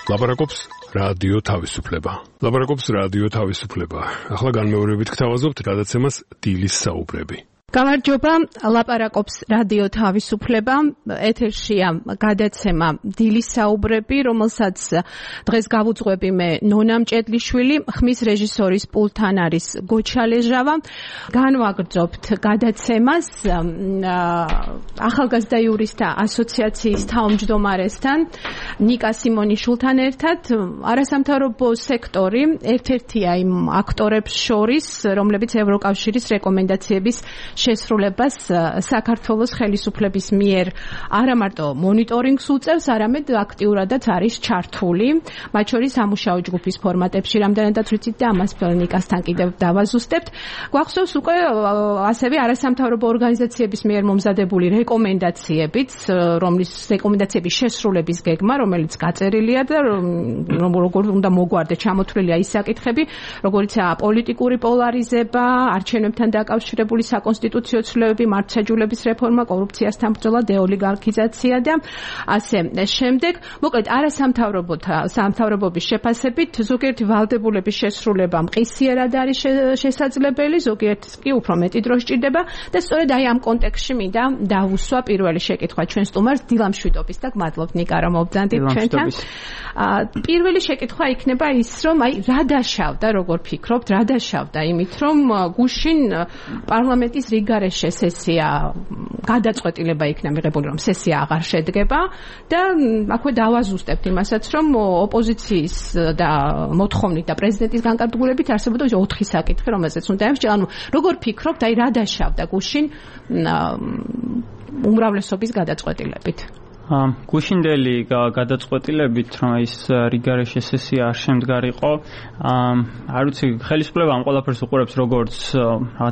ლაპარაკობს რადიო თავისუფლება. ლაპარაკობს რადიო თავისუფლება. ახლა განმეორებით გთავაზობთ გადაცემას დილის საუბრები. გამარჯობა, ლაპარაკობს რადიო თავისუფლება. ეთერშია გადაცემა დილის საუბრები, რომელსაც დღეს გავუძღვები მე ნონა მჭედლიშვილი, ხმის რეჟისორის პულტთან არის გოჩა ლეჟავა. განვაგრძობთ გადაცემას ახალგაზრდა იურისტთა ასოციაციის თავმჯდომარესთან, ნიკა სიმონიშვილთან ერთად. არასამთავრობო სექტორი ერთ-ერთია იმ აქტორებს შორის, რომლებიც ევროკავშირის რეკომენდაციების შესრულებას საქართველოს ხელისუფლების მიერ არა მარტო მონიტორინგს უწევს, არამედ აქტიურადაც არის ჩართული, მათ შორის სამუშაო ჯგუფის ფორმატებში, რამდენადაც ვიცით და ამას ნიკასთან კიდევ დავაზუსტებთ. გვახსოვს უკვე ასევე არასამთავრობო ორგანიზაციების მიერ მომზადებული რეკომენდაციებიც, რომლის რეკომენდაციების შესრულების გეგმა, რომელიც გაწერილია და როგორ უნდა მოგვარდე ჩამოთვლილია ის საკითხები, როგორიცაა პოლიტიკური პოლარიზება, არჩევნებთან დაკავშირებული საკონსტიტუციო ცვლილებები, მართლმსაჯულების რეფორმა, კორუფციასთან ბრძოლა, დეოლიგარქიზაცია და ასე შემდეგ. მოკლედ, არასამთავრობობის შეფასებით ზოგიერთი ვალდებულების შესრულება მყისიერად არის შესაძლებელი, ზოგიერთს კი უფრო მეტი დრო სჭირდება და სწორედ აი ამ კონტექსტში მინდა დავუსვა პირველი შეკითხვა ჩვენ სტუმარს დილამშვიდობის და გმადლობთ ნიკა რომ მობრძანდით ჩვენთან. პირველი შეკითხვა იქნება ის, რომ აი რა დაშავდა, როგორ ფიქრობთ, რა დაშავდა იმით, რომ გუშინ პარლამენტის რიგარეშე სესია გადაწყვეტილება იქნა მიღებული, რომ სესია აღარ შედგება და აქვე დავაზუსტებთ იმასაც, რომ ოპოზიციის და მოთხოვნით და პრეზიდენტის განკარგულებით არსებობდა 4 საკითხი, რომელზეც უნდა ემსჯელო. ანუ როგორ ფიქრობთ, აი რა დაშავდა გუშინ უმრავლესობის გადაწყვეტილებით? გუშინდელი გადაწყვეტილებით, რომ ის რიგარეშე სესია არ შემდგარიყო, არ ვიცი, ხელისუფლება ამ ყველაფერს უყურებს როგორც რაღაც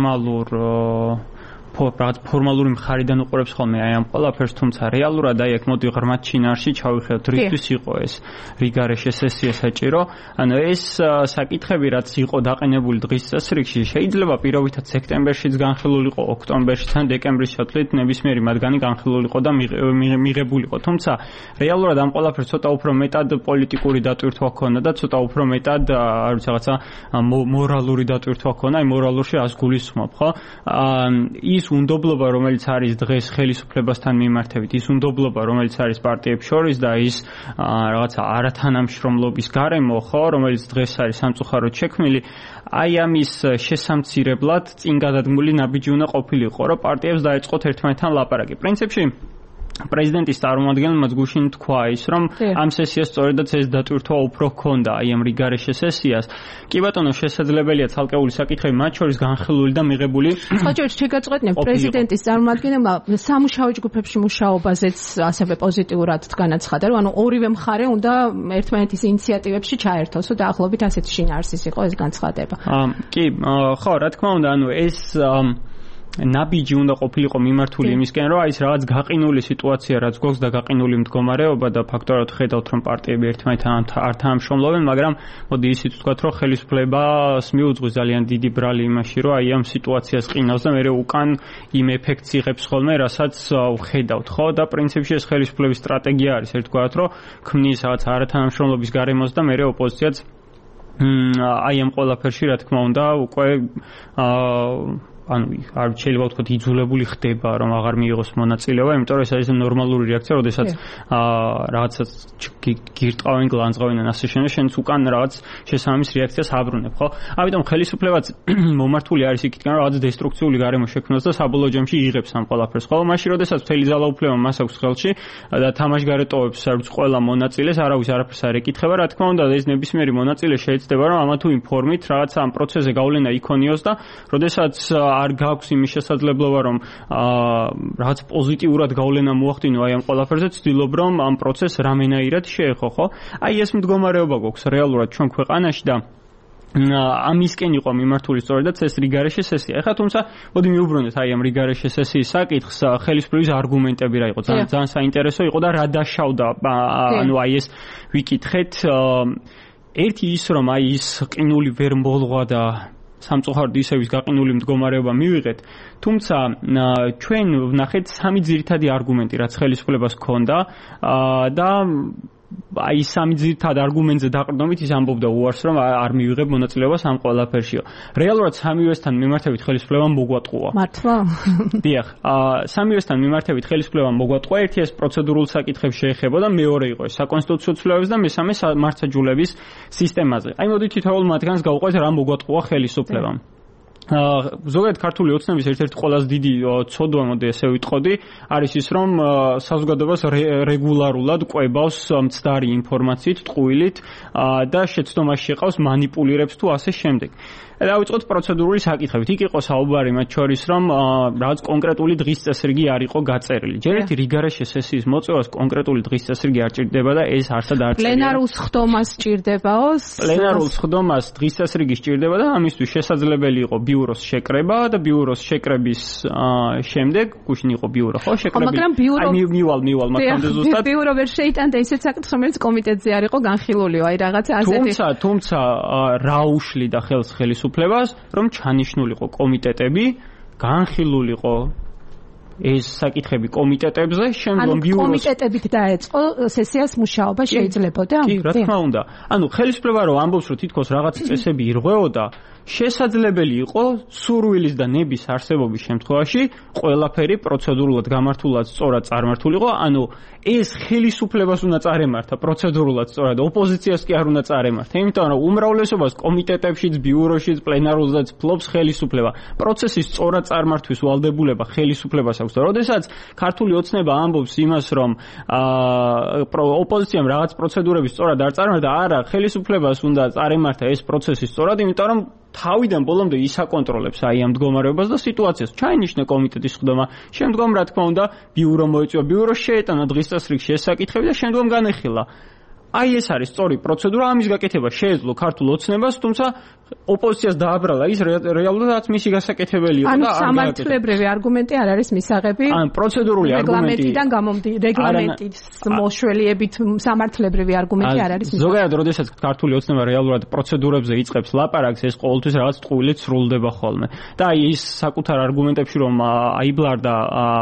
ფორმალური მხარიდან უყურებს ხოლმე აი ამ ყველაფერს, თუმცა რეალურად აი აქ მოდი ღრმად ჩინარში ჩავიხედოთ, რისთვის იყო ეს რიგარეშე სესია საჭირო. ანუ ეს საკითხები, რაც იყო დაყენებული დღის წესრიგში, შეიძლება პირობითად სექტემბერშიც განხილულიყო, ოქტომბერშიც ან დეკემბრის ჩათვლით ნებისმიერი მათგანი განხილულიყო და მიღებულიყო. თუმცა რეალურად ამ ყველაფერს ცოტა უფრო მეტად პოლიტიკური დატვირთვა ჰქონდა და ცოტა უფრო მეტად არ ვიცი რაღაცა მორალური დატვირთვა ჰქონდა, აი მორალურში ას გულისხმობ, ხო? ის უნდობლობა, რომელიც არის დღეს ხელისუფლებასთან მიმართებით, ის უნდობლობა, რომელიც არის პარტიებს შორის და ის რაღაცა არათანამშრომლობის გარემო, ხო, რომელიც დღეს არის სამწუხაროდ შექმნილი, აი ამის შესამცირებლად წინ გადადგმული ნაბიჯი უნდა ყოფილიყო, რომ პარტიებს დაეწყოთ ერთმანეთთან ლაპარაკი. პრინციპში პრეზიდენტის წარმომადგენელმა გუშინ თქვა ის, რომ ამ სესიას სწორედაც ეს დატვირთვა უფრო ჰქონდა, აი ამ რიგარეშე სესიას. კი ბატონო, შესაძლებელია ცალკეული საკითხები, მათ შორის განხილული და მიღებული. ხოჭორს შეგაწყვეტნებ პრეზიდენტის წარმომადგენელმა სამუშაო ჯგუფებში მუშაობაზეც ასევე პოზიტიურად განაცხადა, რომ ანუ ორივე მხარე უნდა ერთმანეთის ინიციატივებში ჩაერთოსო და ახლობით ასეთი შინაარსის იყო ეს განცხადება. კი, ხო, რა თქმა უნდა, ანუ ეს ნაბიჯი უნდა ყოფილიყო მიმართული იმისკენ, რომ ის რაღაც გაყინული სიტუაცია, რაც გვაქვს და გაყინული მდგომარეობა და ფაქტორად ხედავთ, რომ პარტიები ერთმანეთთან არ თანამშრომლობენ, მაგრამ მოდი ისიც ვთქვათ, რომ ხელისუფლებას მიუძღვის ძალიან დიდი ბრალი იმაში, რომ აი ამ სიტუაციას ყინავს და მეორე უკან იმ ეფექტს იღებს ხოლმე, რასაც ვხედავთ, ხო? და პრინციპში ეს ხელისუფლების სტრატეგია არის, ერთგვარად, რომ ქმნის რაღაც არათანამშრომლობის გარემოს და მეორე ოპოზიციაც აი ამ ყველაფერში, რა თქმა უნდა, უკვე ანუ არ შეიძლება ვთქვათ იძულებული ხდება, რომ აღარ მიიღოს მონაწილეობა, იმიტომ რომ ეს არის ნორმალური რეაქცია, როდესაც რაღაცას გირტყავენ, გლანძღავენ ან ასე შემდეგ, შენც უკან რაღაც შესაბამის რეაქციას აბრუნებ, ხო? ამიტომ ხელისუფლებაც მომართული არის იქითკენ, რომ რაღაც დესტრუქციული გარემო შექმნას და საბოლოო ჯამში იღებს ამ ყველაფერს, ხო? მაშინ როდესაც მთელი ძალაუფლება მას აქვს ხელში და თამაშგარეტოვებს არც ყველა მონაწილეს, არავის არაფერს არ ეკითხება, რა თქმა უნდა, ეს ნებისმიერი მონაწილე შეიძლება რომ ამა თუ იმ ფორმით რაღაც ამ პროცესზე გავლენა იქონიოს და როდესაც არ გაქვს იმის შესაძლებლობა, რომ რაღაც პოზიტიურად გავლენა მოახდინო აი ამ ყველაფერზე, ცდილობ რომ ამ პროცესს რამენაირად შეეხო, ხო? აი ეს მდგომარეობა გვაქვს რეალურად ჩვენ ქვეყანაში და ამისკენ იყო მიმართული სწორედაც ეს რიგარეშე სესია. ეხლა თუმცა მოდი მივუბრუნდეთ აი ამ რიგარეშე სესიის საკითხს, ხელისუფლების არგუმენტები რა იყო, ძალიან საინტერესო იყო და რა დაშავდა, ანუ აი ეს ვიკითხეთ, ერთი ის რომ აი ის ყინული ვერ მოლღვა და სამწუხაროდ ისევ ის გაყინული მდგომარეობა მივიღეთ, თუმცა ჩვენ ვნახეთ 3 ძირითადი არგუმენტი, რაც ხელისუფლებას ჰქონდა და აი სამი ძირითად არგუმენტზე დაყრდნობით ის ამბობდა უარს, რომ არ მივიღებ მონაწილეობას ამ ყველაფერშიო. რეალურად სამივესთან მიმართებით ხელისუფლებამ მოგვატყუა. მართლა? დიახ, სამივესთან მიმართებით ხელისუფლებამ მოგვატყუა. ერთი ეს პროცედურულ საკითხებს შეეხებოდა, მეორე იყო ეს საკონსტიტუციო ცვლილებების და მესამე მართლმსაჯულების სისტემაზე. აი მოდი თითოეულ მათგანს გავყვეთ რა მოგვატყუა ხელისუფლებამ. ზოგადად ქართული ოცნების ერთ-ერთი ყველაზე დიდი ცოდვა, მოდი ესე ვიტყოდი, არის ის, რომ საზოგადოებას რეგულარულად ყვებავს მცდარი ინფორმაციით, ტყუილით და შეცდომაში შეყავს მანიპულირებს თუ ასე შემდეგ. დავიწყოთ პროცედურული საკითხებით. იქ იყო საუბარი მათ შორის, რომ რაღაც კონკრეტული დღის წესრიგი არ იყო გაწერილი. ჯერ ერთი რიგარეშე სესიის მოწევას კონკრეტული დღის წესრიგი არ ჭირდება და ეს არსად არ წერია. პლენარულ სხდომას ჭირდებაო? პლენარულ სხდომას დღის წესრიგი ჭირდება და ამისთვის შესაძლებელი იყო ბიუროს შეკრება და ბიუროს შეკრების შემდეგ გუშინ იყო ბიურო, ხო, შეკრები. მაგრამ ბიურო მივალ მაგამდე ზუსტად. ბიურო ვერ შეიტანდა ისეთ საკითხს, რომელიც კომიტეტზე არ იყო განხილულიო, აი რაღაცა ასეთი. თუმცა რა უშლიდა ხელს ხელისუფლებას, რომ ჩანიშნულიყო კომიტეტები, განხილულიყო ეს საკითხები კომიტეტებზე, შემდგომ ბიუროს კომიტეტებით დაეწყო სესიას მუშაობა შეიძლებოდა? კი, რა თქმა უნდა. ანუ ხელისუფლება რომ ამბობს, რომ თითქოს რაღაც წესები ირღვეოდა, შესაძლებელი იყო სურვილის და ნების არსებობის შემთხვევაში ყველაფერი პროცედურულად გამართულად სწორად წარმართულიყო, ანუ ეს ხელისუფლებას უნდა წარემართა პროცედურულად სწორად, ოპოზიციას კი არ უნდა წარემართა, იმიტომ რომ უმრავლესობას კომიტეტებშიც, ბიუროშიც, პლენარულზეც ფლობს ხელისუფლება. პროცესის სწორად წარმართვის ვალდებულება ხელისუფლებას აქვს და როდესაც ქართული ოცნება ამბობს იმას, რომ ოპოზიციამ რაღაც პროცედურები სწორად არ წარმართა, არა, ხელისუფლებას უნდა წარემართა ეს პროცესი სწორად, იმიტომ რომ თავიდან ბოლომდე ისაკონტროლებს აი ამ მდგომარეობას და სიტუაციას. ჩაინიშნა კომიტეტის სხდომა, შემდგომ რა თქმა უნდა ბიურო მოეწვა, ბიურო შეეტანა დღის წესრიგში ეს საკითხები და შემდგომ განეხილა. აი ეს არის სწორი პროცედურა, ამის გაკეთება შეეძლო ქართულ ოცნებას, თუმცა ოპოზიციას დააბრალა ის რეალურადაც მისი გასაკეთებელი იყო და ანუ სამართლებრივი არგუმენტი არ არის მისაღები. ან პროცედურული არგუმენტი რეგლამენტის მოშველიებით სამართლებრივი არგუმენტი არ არის მისაღები. ზოგადად, როდესაც ქართული ოცნება რეალურად პროცედურებზე იწყებს ლაპარაკს, ეს ყოველთვის რაღაც ტყუილით სრულდება ხოლმე. და აი ის საკუთარ არგუმენტებში რომ აიბლარდა,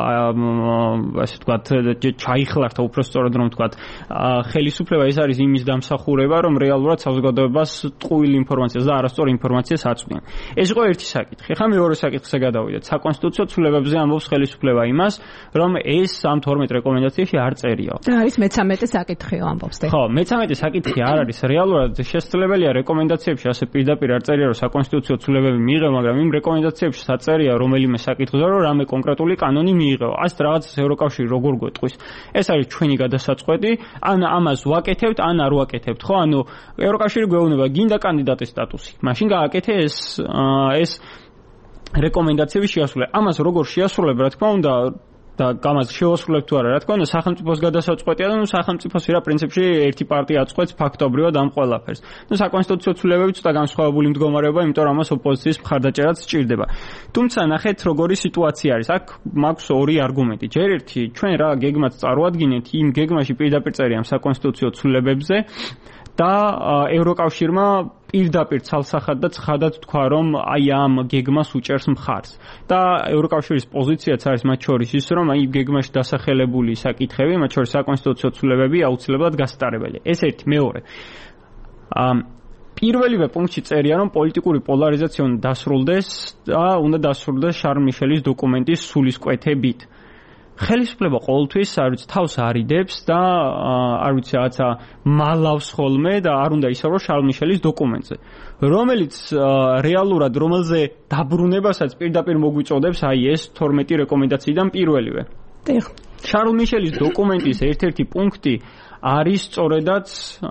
ასე ვთქვათ, ჩაიხლარდა უფრო სწორად რომ ვთქვათ, ხელისუფლება ეს არის იმის დამსახურება, რომ რეალურად საზოგადოებას ტყუილ ინფორმაციას და არასწორ ინფორმაციას აწვდიან. ეს იყო ერთი საკითხი. ხა მეორე საკითხზე გადავიდეთ. საკონსტიტუციო ცვლილებებზე ამბობს ხელისუფლება იმას, რომ ეს ამ 12 რეკომენდაციაში არ წერიაო. და არის მე-13 საკითხიო ამბობს. ხო, მე-13 საკითხი არ არის. რეალურად შესაძლებელია რეკომენდაციებში ასე პირდაპირ არ წერია, რომ საკონსტიტუციო ცვლილებები მიიღო, მაგრამ იმ რეკომენდაციებში საწერია რომელიმე საკითხზე, რომ რამე კონკრეტული კანონი მიიღო. ასეთ რაღაცას ევროკავშირი როგორ გვეტყვის? ეს არის ჩვენი გადასაწყვეტი, ან ამას ვაკეთებთ, ან არ ვაკეთებთ, ხო? ანუ ევროკავშირი გვეუბნება, გინდა კანდიდატის სტატუსი. მაშინ გააკეთე ეს რეკომენდაციების შეასრულება. ამას როგორ შეასრულებ, რა თქმა უნდა, და გამას შეასრულებ თუ არა, რა თქმა უნდა, სახელმწიფოს გადასაწყვეტია და სახელმწიფოს ვირა პრინციპში ერთი პარტია აწყვეტს ფაქტობრივად ამ ყველაფერს. საკონსტიტუციო ცვლილებები ცოტა განსხვავებული მდგომარეობა, იმიტომ რომ ამას ოპოზიციის მხარდაჭერაც სჭირდება. თუმცა ნახეთ, როგორი სიტუაცია არის. აქ მაქვს ორი არგუმენტი. ჯერ ერთი, ჩვენ რა გეგმაც წარვადგინეთ, იმ გეგმაში პირდაპირ წერია ამ საკონსტიტუციო ცვლილებებზე და ევროკავშირმა პირდაპირ ცალსახად და ცხადად თქვა, რომ აი ამ გეგმას უჭერს მხარს. და ევროკავშირის პოზიციაც არის მათ შორის ის, რომ აი გეგმაში დასახელებული საკითხები, მათ შორის საკონსტიტუციო ცვლილებები აუცილებლად გასტარებელია. ეს ერთი, მეორე. პირველივე პუნქტში წერია, რომ პოლიტიკური პოლარიზაცია უნდა დასრულდეს და უნდა დასრულდეს შარლ მიშელის დოკუმენტის სულისკვეთებით. ხელისუფლება ყოველთვის არ ვიცი თავს არიდებს და არ ვიცი რაღაცა მალავს ხოლმე და არ უნდა ისაუბროს შარლ მიშელის დოკუმენტზე, რომელიც რეალურად რომელზე დაბრუნებასაც პირდაპირ მოგვიწოდებს აი ეს 12 რეკომენდაციიდან პირველივე. შარლ მიშელის დოკუმენტის ერთ-ერთი პუნქტი არის სწორედაც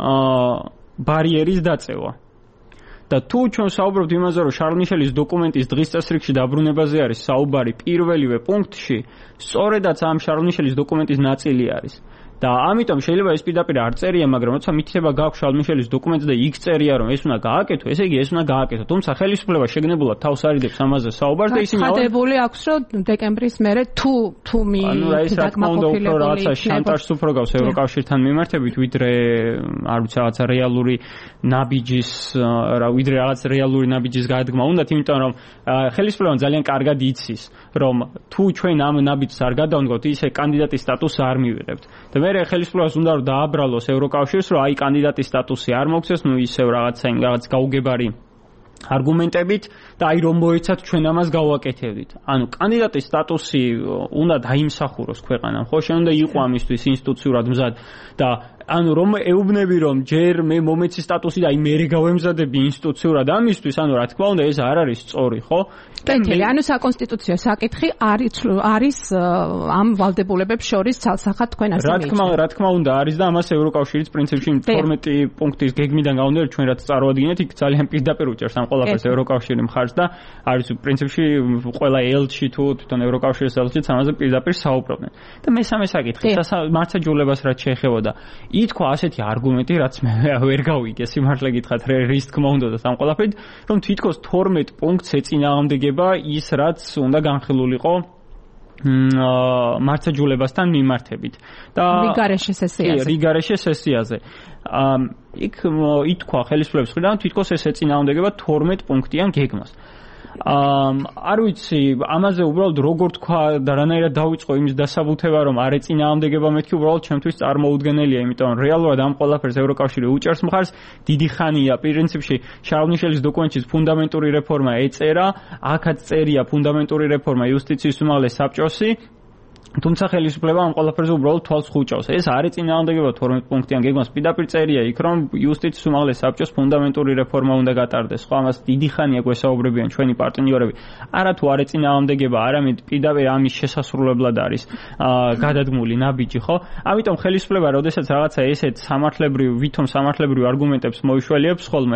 ბარიერის დაწევა. და თუ ჩვენ საუბრობთ იმაზე, რომ შარლ მიშელის დოკუმენტის დღის წესრიგში დაბრუნებაზე არის საუბარი პირველივე პუნქტში, სწორედაც ამ შარლ მიშელის დოკუმენტის ნაწილი არის. და ამიტომ შეიძლება ეს პირდაპირ არ წერია, მაგრამ როცა მითითება გაქვს შარლ მიშელის დოკუმენტზე და იქ წერია, რომ ეს უნდა გააკეთო, ესე იგი ეს უნდა გააკეთო. თუმცა ხელისუფლება შეგნებულად თავს არიდებს ამაზე საუბარს და ისინი ხადებული აქვს, რომ დეკემბრის მერე თუ დაკმაყოფილებული შანტაჟს უფრო გავს ევროკავშირთან მიმართებით, ვიდრე არ ვიცი რაღაცა რეალური ნაბიჯის გადადგმა უნდათ, იმიტომ რომ ხელისუფლებამ ძალიან კარგად იცის, რომ თუ ჩვენ ამ ნაბიჯს არ გადავდგოთ, ისე კანდიდატის სტატუსს არ მივიღებთ. და მე მე ხელისუფლებას უნდა რომ დააბრალოს ევროკავშირს, რომ აი კანდიდატის სტატუსი არ მოგვცეს, ნუ ისევ რაღაც გაუგებარი არგუმენტებით და აი რომ მოეცათ ჩვენ ამას გავაკეთებდით. ანუ კანდიდატის სტატუსი უნდა დაიმსახუროს ქვეყანამ, ხო? შენ უნდა იყო ამისთვის ინსტიტუციურად მზად და ანუ რომ ეუბნები რომ ჯერ მე მომეცი სტატუსი და აი მე გავემზადები ინსტიტუციურად ამისთვის, ანუ რა თქმა უნდა ეს არ არის სწორი, ხო? კეთილი, ანუ საკონსტიტუციო საკითხი არის ამ ვალდებულებებს შორის ცალსახად თქვენ ასე მიიჩნევთ. რა თქმა უნდა არის და ამას ევროკავშირის პრინციპში 12 პუნქტის გეგმიდან გამომდინარე ჩვენ რაც წარუადგინეთ, იქ ძალიან პირდაპირ უჭერს ამ ყველაფერს ევროკავშირი მხარს და არის პრინციპში ყველა ელჩი თუ თვითონ ევროკავშირის ელჩიც ამაზე პირდაპირ საუბრობდნენ. და მესამე საკითხი, მართლმსაჯულებას რაც შეეხებოდა, ითქვა ასეთი არგუმენტი, რაც მე ვერ გავიგე, სიმართლე გითხრათ, რის თქმა უნდა და ამ ყველაფერით, რომ თითქოს 12 პუნქტს ეწინააღმდეგება ის, რაც უნდა განხილულიყო მართლმსაჯულებასთან მიმართებით. და რიგარეშე სესიაზე. იქ ითქვა ხელისუფლების მხრიდან თითქოს ეს ეწინააღმდეგება 12 პუნქტიან გეგმას. არ ვიცი, ამაზე უბრალოდ როგორ თქვა და რანაირად დავიწყო იმის დასაბუთება, რომ არ ეწინააღმდეგება მეთქი უბრალოდ ჩემთვის წარმოუდგენელია, იმიტომ რომ რეალურად ამ ყველაფერს ევროკავშირი უჭერს მხარს, დიდი ხანია პრინციპში შარლ-მიშელის დოკუმენტში ფუნდამენტური რეფორმა ეწერა, აქაც წერია ფუნდამენტური რეფორმა იუსტიციის უმაღლეს საბჭოსი, თუმცა ხელისუფლება ამ ყველაფერზე უბრალოდ თვალს ხუჭავს. ეს არ ეწინააღმდეგება 12 პუნქტიან გეგმას, პირდაპირ წერია იქ, რომ იუსტიციის უმაღლეს საბჭოს ფუნდამენტური რეფორმა უნდა გატარდეს. ხო, ამას დიდი ხანია გვესაუბრებიან ჩვენი პარტნიორები. არა თუ არ ეწინააღმდეგება, არამედ პირდაპირ ამის შესასრულებლად არის გადადგმული ნაბიჯი, ხო? ამიტომ ხელისუფლება, როდესაც რაღაცა ესეთ ვითომ სამართლებრივ არგუმენტებს მოიშველიებს ხოლმე,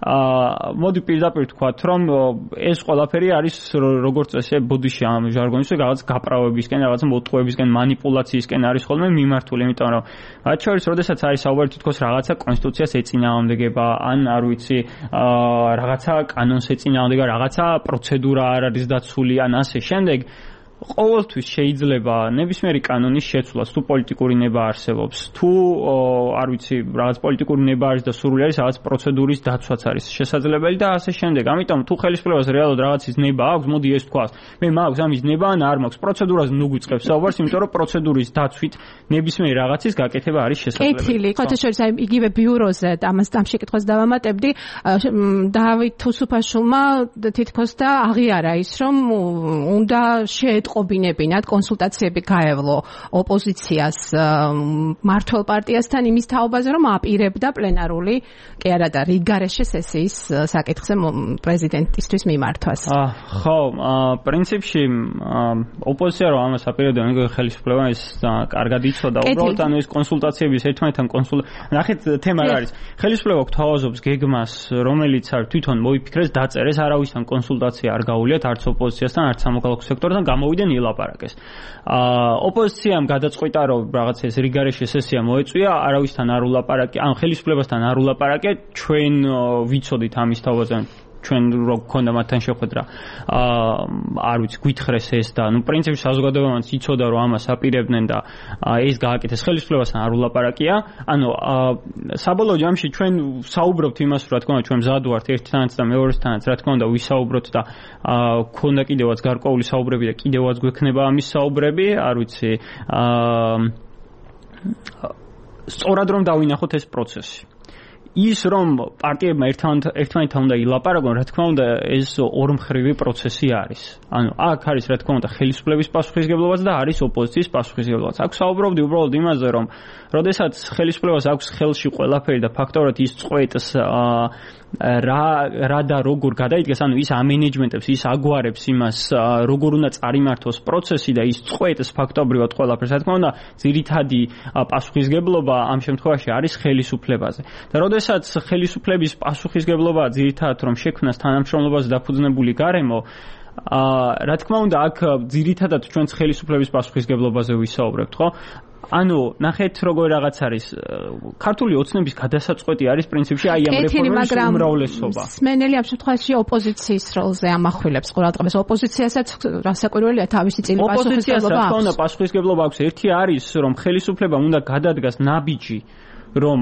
მოდი პირდაპირ თქვათ, რომ ეს ყველაფერი არის როგორც ესე ბოდიში ამ ჟარგონის რაღაც გაправებისკენ, რაღაც მოტყუებისკენ, მანიპულაციისკენ არის ხოლმე მიმართული, იმიტომ რომ მათ შორის, როდესაც არის საუბარი თითქოს რაღაცა კონსტიტუციას ეწინააღმდეგება, ან არ ვიცი, რაღაცა კანონს ეწინააღმდეგება, რაღაცა პროცედურა არ არის დაცული, ან ასე შემდეგ, ყოველთვის შეიძლება ნებისმიერი კანონის შეცვლას, თუ პოლიტიკური ნება არსებობს, თუ არ ვიცი, რაღაც პოლიტიკური ნება არის და სურვილი არის, რაღაც პროცედურის დაცვაც არის შესაძლებელი და ასე შემდეგ. ამიტომ თუ ხელისუფლებას რეალურად რაღაცის ნება აქვს, მოდი ეს თქვას. მე მაქვს ამის ნება ან არ მაქვს. პროცედურაზე ნუ გვიწყებს საუბარს, იმიტომ რომ პროცედურის დაცვით ნებისმიერი რაღაცის გაკეთება არის შესაძლებელი. კეთილი, ხოთა შორის აი იგივე ბიუროზე ამას ამ შეკითხვას დავამატებდი, დავით თუსუფაშვილმა თითქოს და აღიარა ის, რომ უნდა ყოფინებინათ კონსულტაციები გაევლო ოპოზიციას მმართველ პარტიასთან იმის თაობაზე, რომ აპირებდა პლენარული კი არა და რიგარეშე სესიის საკითხზე პრეზიდენტისთვის მიმართვას. ხო, პრინციპში ოპოზიცია რომ ამას აპირებდა, მეგონი ხელისუფლება ეს კარგად იცოდა, უბრალოდ ანუ ეს კონსულტაციების ერთმანეთთან ნახეთ თემა რა არის. ხელისუფლება გვთავაზობს გეგმას, რომელიც თვითონ მოიფიქრეს, დაწერეს, არავისთან კონსულტაცია არ გაუვლიათ, არც ოპოზიციასთან, არც სამოქალაქო სექტორთან, გამოვიდნენ ილაპარაკეს. ოპოზიციამ გადაწყვიტა, რომ რაღაც ეს რიგარეშე სესია მოეწვია, არავისთან არ ულაპარაკე, ან ხელისუფლებასთან არ ულაპარაკე, ჩვენ ვიცოდით ამის თავაზე. ჩვენ რო გქონდა მათთან შეხვედრა, არ ვიცი, გვითხრეს ეს და ნუ პრინციპში საზოგადოებაც იცოდა, რომ ამას აპირებდნენ და ეს გააკეთეს ხელისუფლებასთან არ ულაპარაკია. ანუ საბოლოო ჯამში ჩვენ საუბრობთ იმას, რა თქმა უნდა, ჩვენ მზად ვართ ერთთანაც და მეორესთანაც, რა თქმა უნდა, ვისაუბროთ და გქონდა კიდევაც გარკვეული საუბრები და კიდევაც გვექნება ამის საუბრები, არ ვიცი, სწორად რომ დავინახოთ ეს პროცესი. ის რომ პარტიებმა ერთმანეთთან უნდა ილაპარაკონ, რა თქმა უნდა, ეს ორმხრივი პროცესი არის. ანუ აქ არის რა თქმა უნდა ხელისუფლების პასუხისგებლობაც და არის ოპოზიციის პასუხისგებლობაც. აქ საუბრობდი უბრალოდ იმაზე, რომ როდესაც ხელისუფლებას აქვს ხელში ყველაფერი და ფაქტობრივად ის წყვეტს რა და როგორ გადაიდგეს, ანუ ის ამენეჯმენტებს, ის აგვარებს იმას, როგორ უნდა წარიმართოს პროცესი და ის წყვეტს ფაქტობრივად ყველაფერს. რა თქმა უნდა, ძირითადი პასუხისგებლობა ამ შემთხვევაში არის ხელისუფლებაზე. და როდესაც ხელისუფლების პასუხისგებლობა ძირითადად რომ შექმნას თანამშრომლობაზე დაფუძნებული გარემო, რა თქმა უნდა, აქ ძირითადად ჩვენც ხელისუფლების პასუხისგებლობაზე ვისაუბრებთ, ხო? ანუ ნახეთ როგორ რაღაც არის ქართული ოცნების გადასაწყვეტი არის პრინციპში აი ამ რეფორმის უმრავლესობა. სმენელი ამ შემთხვევაში ოპოზიციის როლზე ამახვილებს ყურადღებას. ოპოზიციასაც რასაკვირველია თავისი წილი პასუხისგებლობა აქვს. პასუხისგებლობა აქვს. ერთი არის რომ ხელისუფლებამ უნდა გადადგას ნაბიჯი, რომ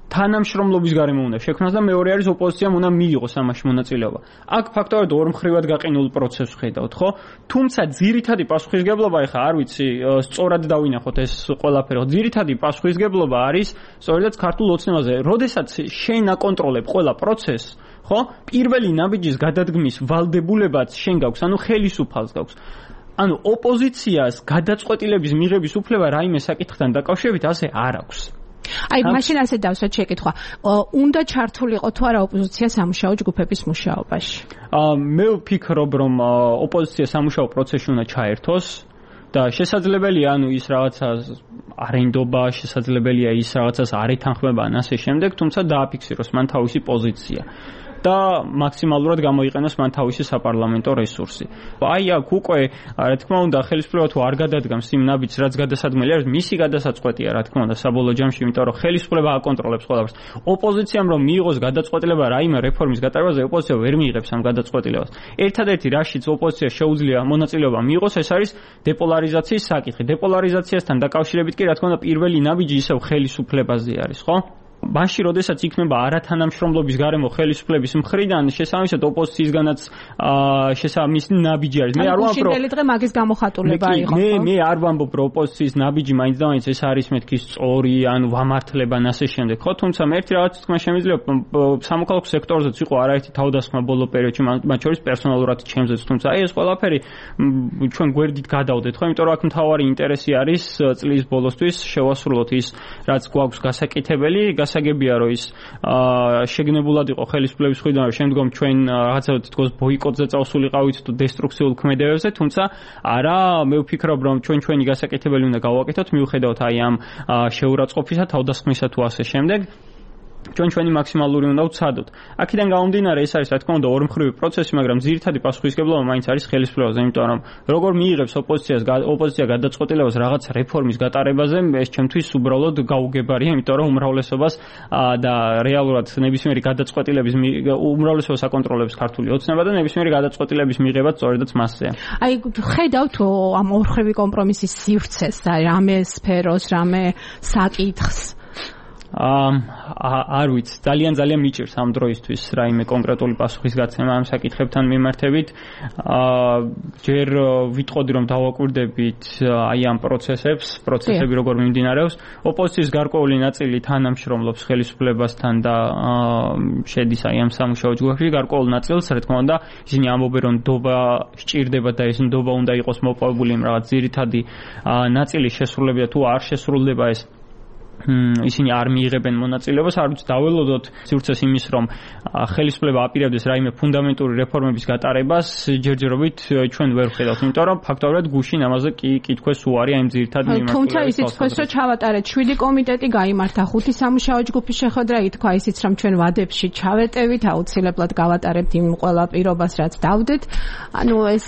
თანამშრომლობის გარემო უნდა შექმნას და მეორე არის ოპოზიციამ უნდა მიიღოს ამაში მონაწილეობა. აქ ფაქტობრივად ორმხრივად გაყინულ პროცესს ხედავთ, ხო? თუმცა ძირითადი პასუხისგებლობა ეხა არ ვიცი, სწორად დავინახოთ ეს ყველაფერი. ძირითადი პასუხისგებლობა არის სწორედაც ქართულ ოცნებაზე. როდესაც შენ აკონტროლებ ყველა პროცესს, ხო? პირველი ნაბიჯის გადადგმის ვალდებულებაც შენ გაქვს, ანუ ხელისუფალს გაქვს. ანუ ოპოზიციას გადაწყვეტილების მიღების უფლება რაიმე საკითხთან დაკავშირებით ასე არ აქვს. აი, მაშინ ასე დავსვათ შეკითხვა. უნდა ჩართულიყო თუ არა ოპოზიცია სამუშაო ჯგუფების მუშაობაში? მე ვფიქრობ, რომ ოპოზიცია სამუშაო პროცესში უნდა ჩაერთოს და შესაძლებელია ანუ ის რაღაცას არენდობა, შესაძლებელია ის რაღაცას არ ეთანხმება ან ასე შემდეგ, თუმცა დააფიქსიროს მან თავისი პოზიცია. და მაქსიმალურად გამოიყენოს მან თავისი საპარლამენტო რესურსი. აი აქ უკვე, რა თქმა უნდა, ხელისუფლება თუ არ გადადგამს იმ ნაბიჯს, რაც გადასადგმელი არის, მისი გადასაწყვეტია, რა თქმა უნდა, საბოლოო ჯამში, იმიტომ რომ ხელისუფლება აკონტროლებს ყველაფერს. ოპოზიციამ რომ მიიღოს გადაწყვეტილება რაიმე რეფორმის გატარებაზე, ოპოზიცია ვერ მიიღებს ამ გადაწყვეტილებას. ერთადერთი რაშიც ოპოზიცია შეუძლია მონაწილეობა მიიღოს, ეს არის დეპოლარიზაციის საკითხი. დეპოლარიზაციასთან დაკავშირებით კი, რა თქმა უნდა, პირველი ნაბიჯი ისევ ხელისუფლებაზე არის, ხო? მაშინ, როდესაც იქნება არათანამშრომლობის გარემო ხელისუფლების მხრიდან, შესაბამისად ოპოზიციისგანაც შესაბამისი ნაბიჯი არის. მე არ ვამბობ, რომ დღე მაგის გამოხატულება იყო. მე არ ვამბობ, რომ ოპოზიციის ნაბიჯი მაინც და მაინც ეს არის მეთქი სწორი, ან ვამართლება ან ასე შემდეგ. ხო, თუმცა მე ერთი რაღაც თქმა შემიძლია სამოქალაქო სექტორზეც იყო არაერთი თავდასხმა ბოლო პერიოდში, მათ შორის პერსონალურად ჩემზეც, თუმცა აი ეს ყველაფერი ჩვენ გვერდით გადავდეთ, ხო, იმიტომ რომ აქ მთავარი ინტერესი არის წლის ბოლოსთვის შევასრულოთ ის, რაც გვაქვს გასაკეთებელი. გასაგებია რომ ის შეგნებულად იყო ხელისუფლების მხრიდან, რომ შემდგომ ჩვენ რაღაცა თქოს ბოიკოტზე წავსულიყავით თუ დესტრუქციულ ქმედებებზე, თუმცა არა, მე ვფიქრობ, რომ ჩვენი გასაკეთებელი უნდა გავაკეთოთ, მიუხედავად აი ამ შეურაცხყოფისა, თავდასხმისა თუ ასე შემდეგ. ჩვენი მაქსიმალური უნდა ვცადოთ. აქედან გამომდინარე ეს არის რა თქმა უნდა ორმხრივი პროცესი, მაგრამ ძირითადი პასუხისგებლობა მაინც არის ხელისუფლებაზე, იმიტომ რომ როგორ მიიღებს ოპოზიცია გადაწყვეტილებას რაღაც რეფორმის გატარებაზე, ეს ჩემთვის უბრალოდ გაუგებარია, იმიტომ რომ უმრავლესობას და რეალურად ნებისმიერი გადაწყვეტილების უმრავლესობას აკონტროლებს ქართული ოცნება და ნებისმიერი გადაწყვეტილების მიღება სწორედაც მასზეა. აი, ხედავთ ამ ორმხრივი კომპრომისის სივრცეს, რამე სფეროს, რამე საკითხს? არ ვიცი, ძალიან მიჭირს ამ დროისთვის რაიმე კონკრეტული პასუხის გაცემა ამ საკითხებთან მიმართებით. ჯერ ვიტყოდი რომ დავაკვირდებით აი ამ პროცესები როგორ მიმდინარეობს. ოპოზიციის გარკვეული ნაწილი თანამშრომლობს ხელისუფლებასთან და შედის აი ამ სამუშაო ჯგუფში, გარკვეულ ნაწილს, რა თქმა უნდა, ისინი ამბობენ რომ ნდობა სჭირდება და ეს ნდობა უნდა იყოს მოპოვებული იმ რაღაც ძირითადი ნაწილის შესრულება თუ არ შესრულდება ეს ისინი არ მიიღებენ მონაწილეობას, არ ვიცი დაველოდოთ სივრცეს იმის, რომ ხელისუფლება აპირებდეს რაიმე ფუნდამენტური რეფორმების გატარებას, ჯერჯერობით ჩვენ ვერ ვხედავთ, იმიტომ რომ ფაქტობრივად გუშინ ამაზე კითხვას უარი ამ ძირითად მიმართულებით. თუმცა ისიც თქვეს, რომ ჩავატარეთ 7 კომიტეტი, გაიმართა 5 სამუშაო ჯგუფის შეხვედრა, ითქვა ისიც, რომ ჩვენ ვადებში ჩავეტევით, აუცილებლად გავატარებთ იმ ყველა პირობას, რაც დავდეთ. ანუ ეს